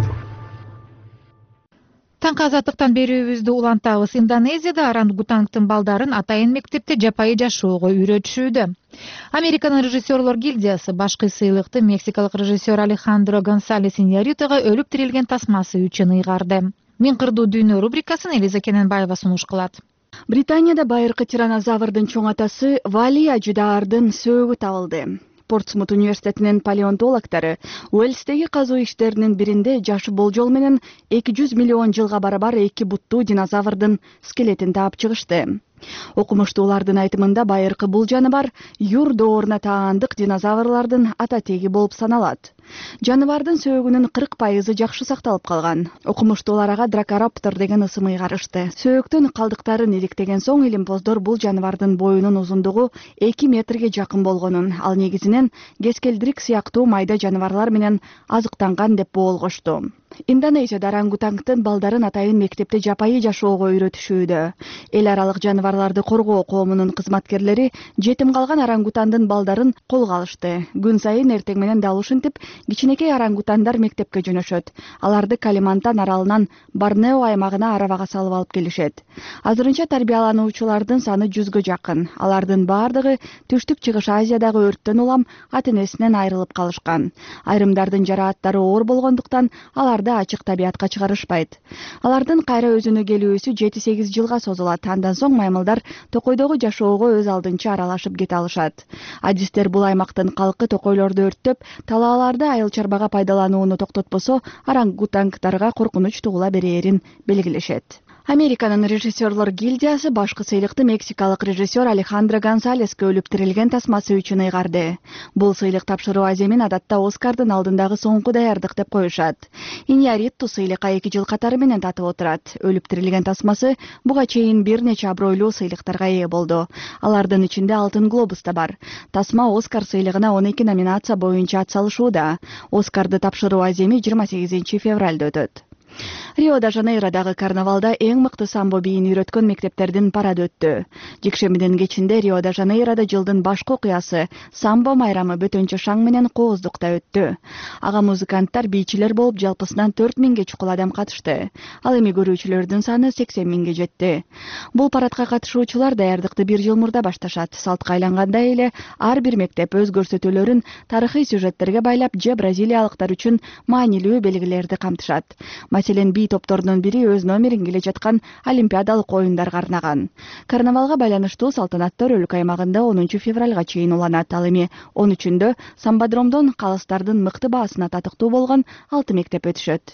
Таңкы азаттыктан берүүбүздү улантабыз. Индонезияда орангутангдын балдарын атайын мектепте жапайы жашоого үйрөтүшүүдө. Американын режиссерлор гильдиясы башкы сыйлыкты мексикалык режиссер Алехандро Гонсалес Иньярритуга өлүп тирилген тасмасы үчүн ыйгарды. Мен кырдуу дүйнө рубрикасын Элиза Кененбаева сунуш кылат. Британияда байыркы тиранозаврдын чоң атасы Вали Ажудаардын сөөгү табылды. Портсмут университетинин палеонтологдору Уэльстеги казуу иштеринин биринде жашы болжол менен 200 миллион жылга барабар эки буттуу динозаврдын скелетин таап чыгышты. Окумуштуулардын айтымында байыркы бул жаныбар юр дооруна таандык динозаврлардын ата теги болуп саналат. Жаныбардын сөөгүнүн 40% жакшы сакталып калган. Окумуштуулар ага дракороптор деген ысым ыйгарышты. Сөөктүн калдыктарын иликтеген соң илимпоздор бул жаныбардын боюнун узундугу 2 метрге жакын болгонун, ал негизинен кескелдирик сыяктуу майда жаныбарлар менен азыктанган деп боолгошту. Индонезияда орангутангдын балдарын атайын мектепте жапайы жашоого үйрөтүшүүдө. Эл аралык жаныбарларды коргоо коомунун кызматкерлери жетим калган орангутандын балдарын колго алышты. Күн сайын эртең менен дал ушинтип кичинекей орангутандар мектепке жөнөшөт. Аларды Калимантан аралынан Борнео аймагына арабага салып алып келишет. Азырынча тарбиялануучулардын саны 100гө жакын. Алардын бардыгы Түштүк Чыгыш Азиядагы өрттөн улам ата-энесинен айрылып калышкан. Айрымдардын жарааттары оор болгондуктан аларды ачык табиятка чыгарышпайт. Алардын кайра өзүнө келүүсү 7-8 жылга созулат. Андан соң маймылдар токойдогу жашоого өз алдынча аралашып кете алышат. Адистер бул аймактын калкы токойлорду өрттөп, талааларды айыл чарбага пайдаланууну токтотпосо, орангутангдарга коркунуч тугула берээрин белгилешет. Американын режиссерлор гильдиясы башкы сыйлыкты мексикалык режиссер Алехандро Гонсалеске өлүп тирилген тасмасы үчүн ыйгарды. Бул сыйлык тапшыруу аземин адатта Оскардын алдындагы соңку даярдык деп коюшат. Иньярриту сыйлыкка 2 жыл катары менен татып отурат. Өлүп тирилген тасмасы буга чейин бир нече абройлуу сыйлыктарга ээ болду. Алардын ичинде Алтын глобус да бар. Тасма Оскар сыйлыгына 12 номинация боюнча атсалышууда. Оскарды тапшыруу аземи 28 февралда өтөт. Рио-де-Жанейродагы карнавалда эң мыкты самбо бийин үйрөткөн мектептердин парады өттү. Жекшембиден кечинде Рио-де-Жанейродо жылдын башкы окуясы самбо майрамы бөтөнчө шаң менен кооздукта өттү. Ага музыканттар бийчилер болуп жалпысынан 4000ге чукул адам катышты. Ал эми көрүүчүлөрдүн саны 80 миңге жетти. Бул парадка катышуучулар даярдыкты 1 жыл мурда башташат. Салтка айлангандай эле ар бир мектеп өз көрсөтүүлөрүн тарыхый сюжеттерге байлап же бразилиялыктар үчүн маанилүү белгилерди камтышат. Маселен, бий топторунун бири өз номерин келе жаткан олимпиадалык оюндарга арнаган. Карнавалга байланыштуу салтанаттар өлкө аймагында 10 февралга чейин уланат. Ал эми 13-үндө самбодромдон калыстардын мыкты баасына татыктуу болгон 6 мектеп өтүшөт.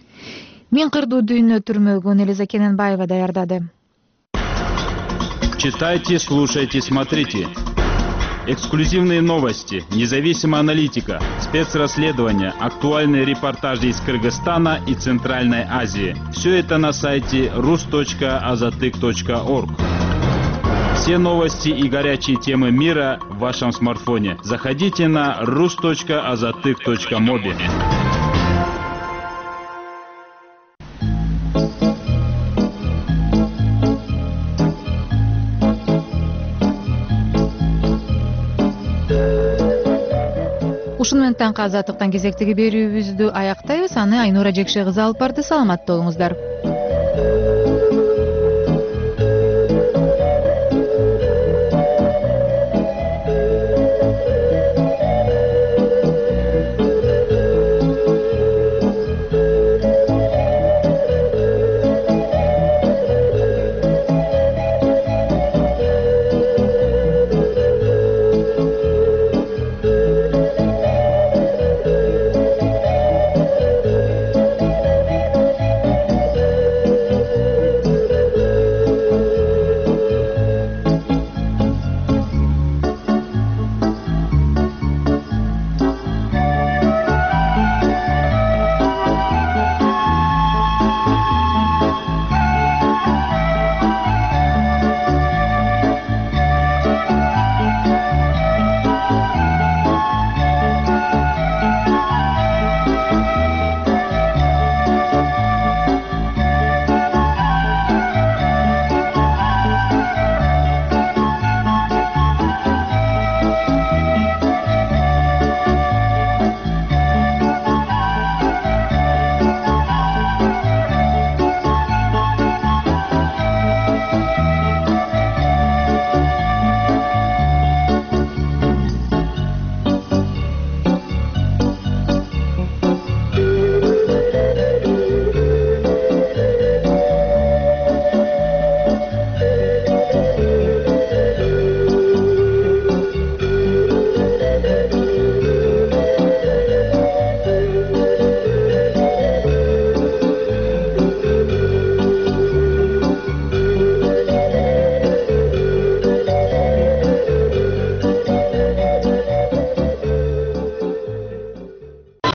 Мен кырдуу дүйнө түрмөгүн Элиза Кененбаева даярдады. Читайте, слушайте, смотрите. Эксклюзивные новости, независимая аналитика, спецрасследования, актуальные репортажи из Кыргызстана и Центральной Азии. Все это на сайте rus.azatyk.org. Все новости и горячие темы мира в вашем смартфоне. Заходите на rus.azatyk.mobi. Ушуну менен таңкы азаттыктан кезектеги берүүбүздү аяктайбыз. Аны Айнура Жекше кызы алып барды. Саламатта болуңуздар.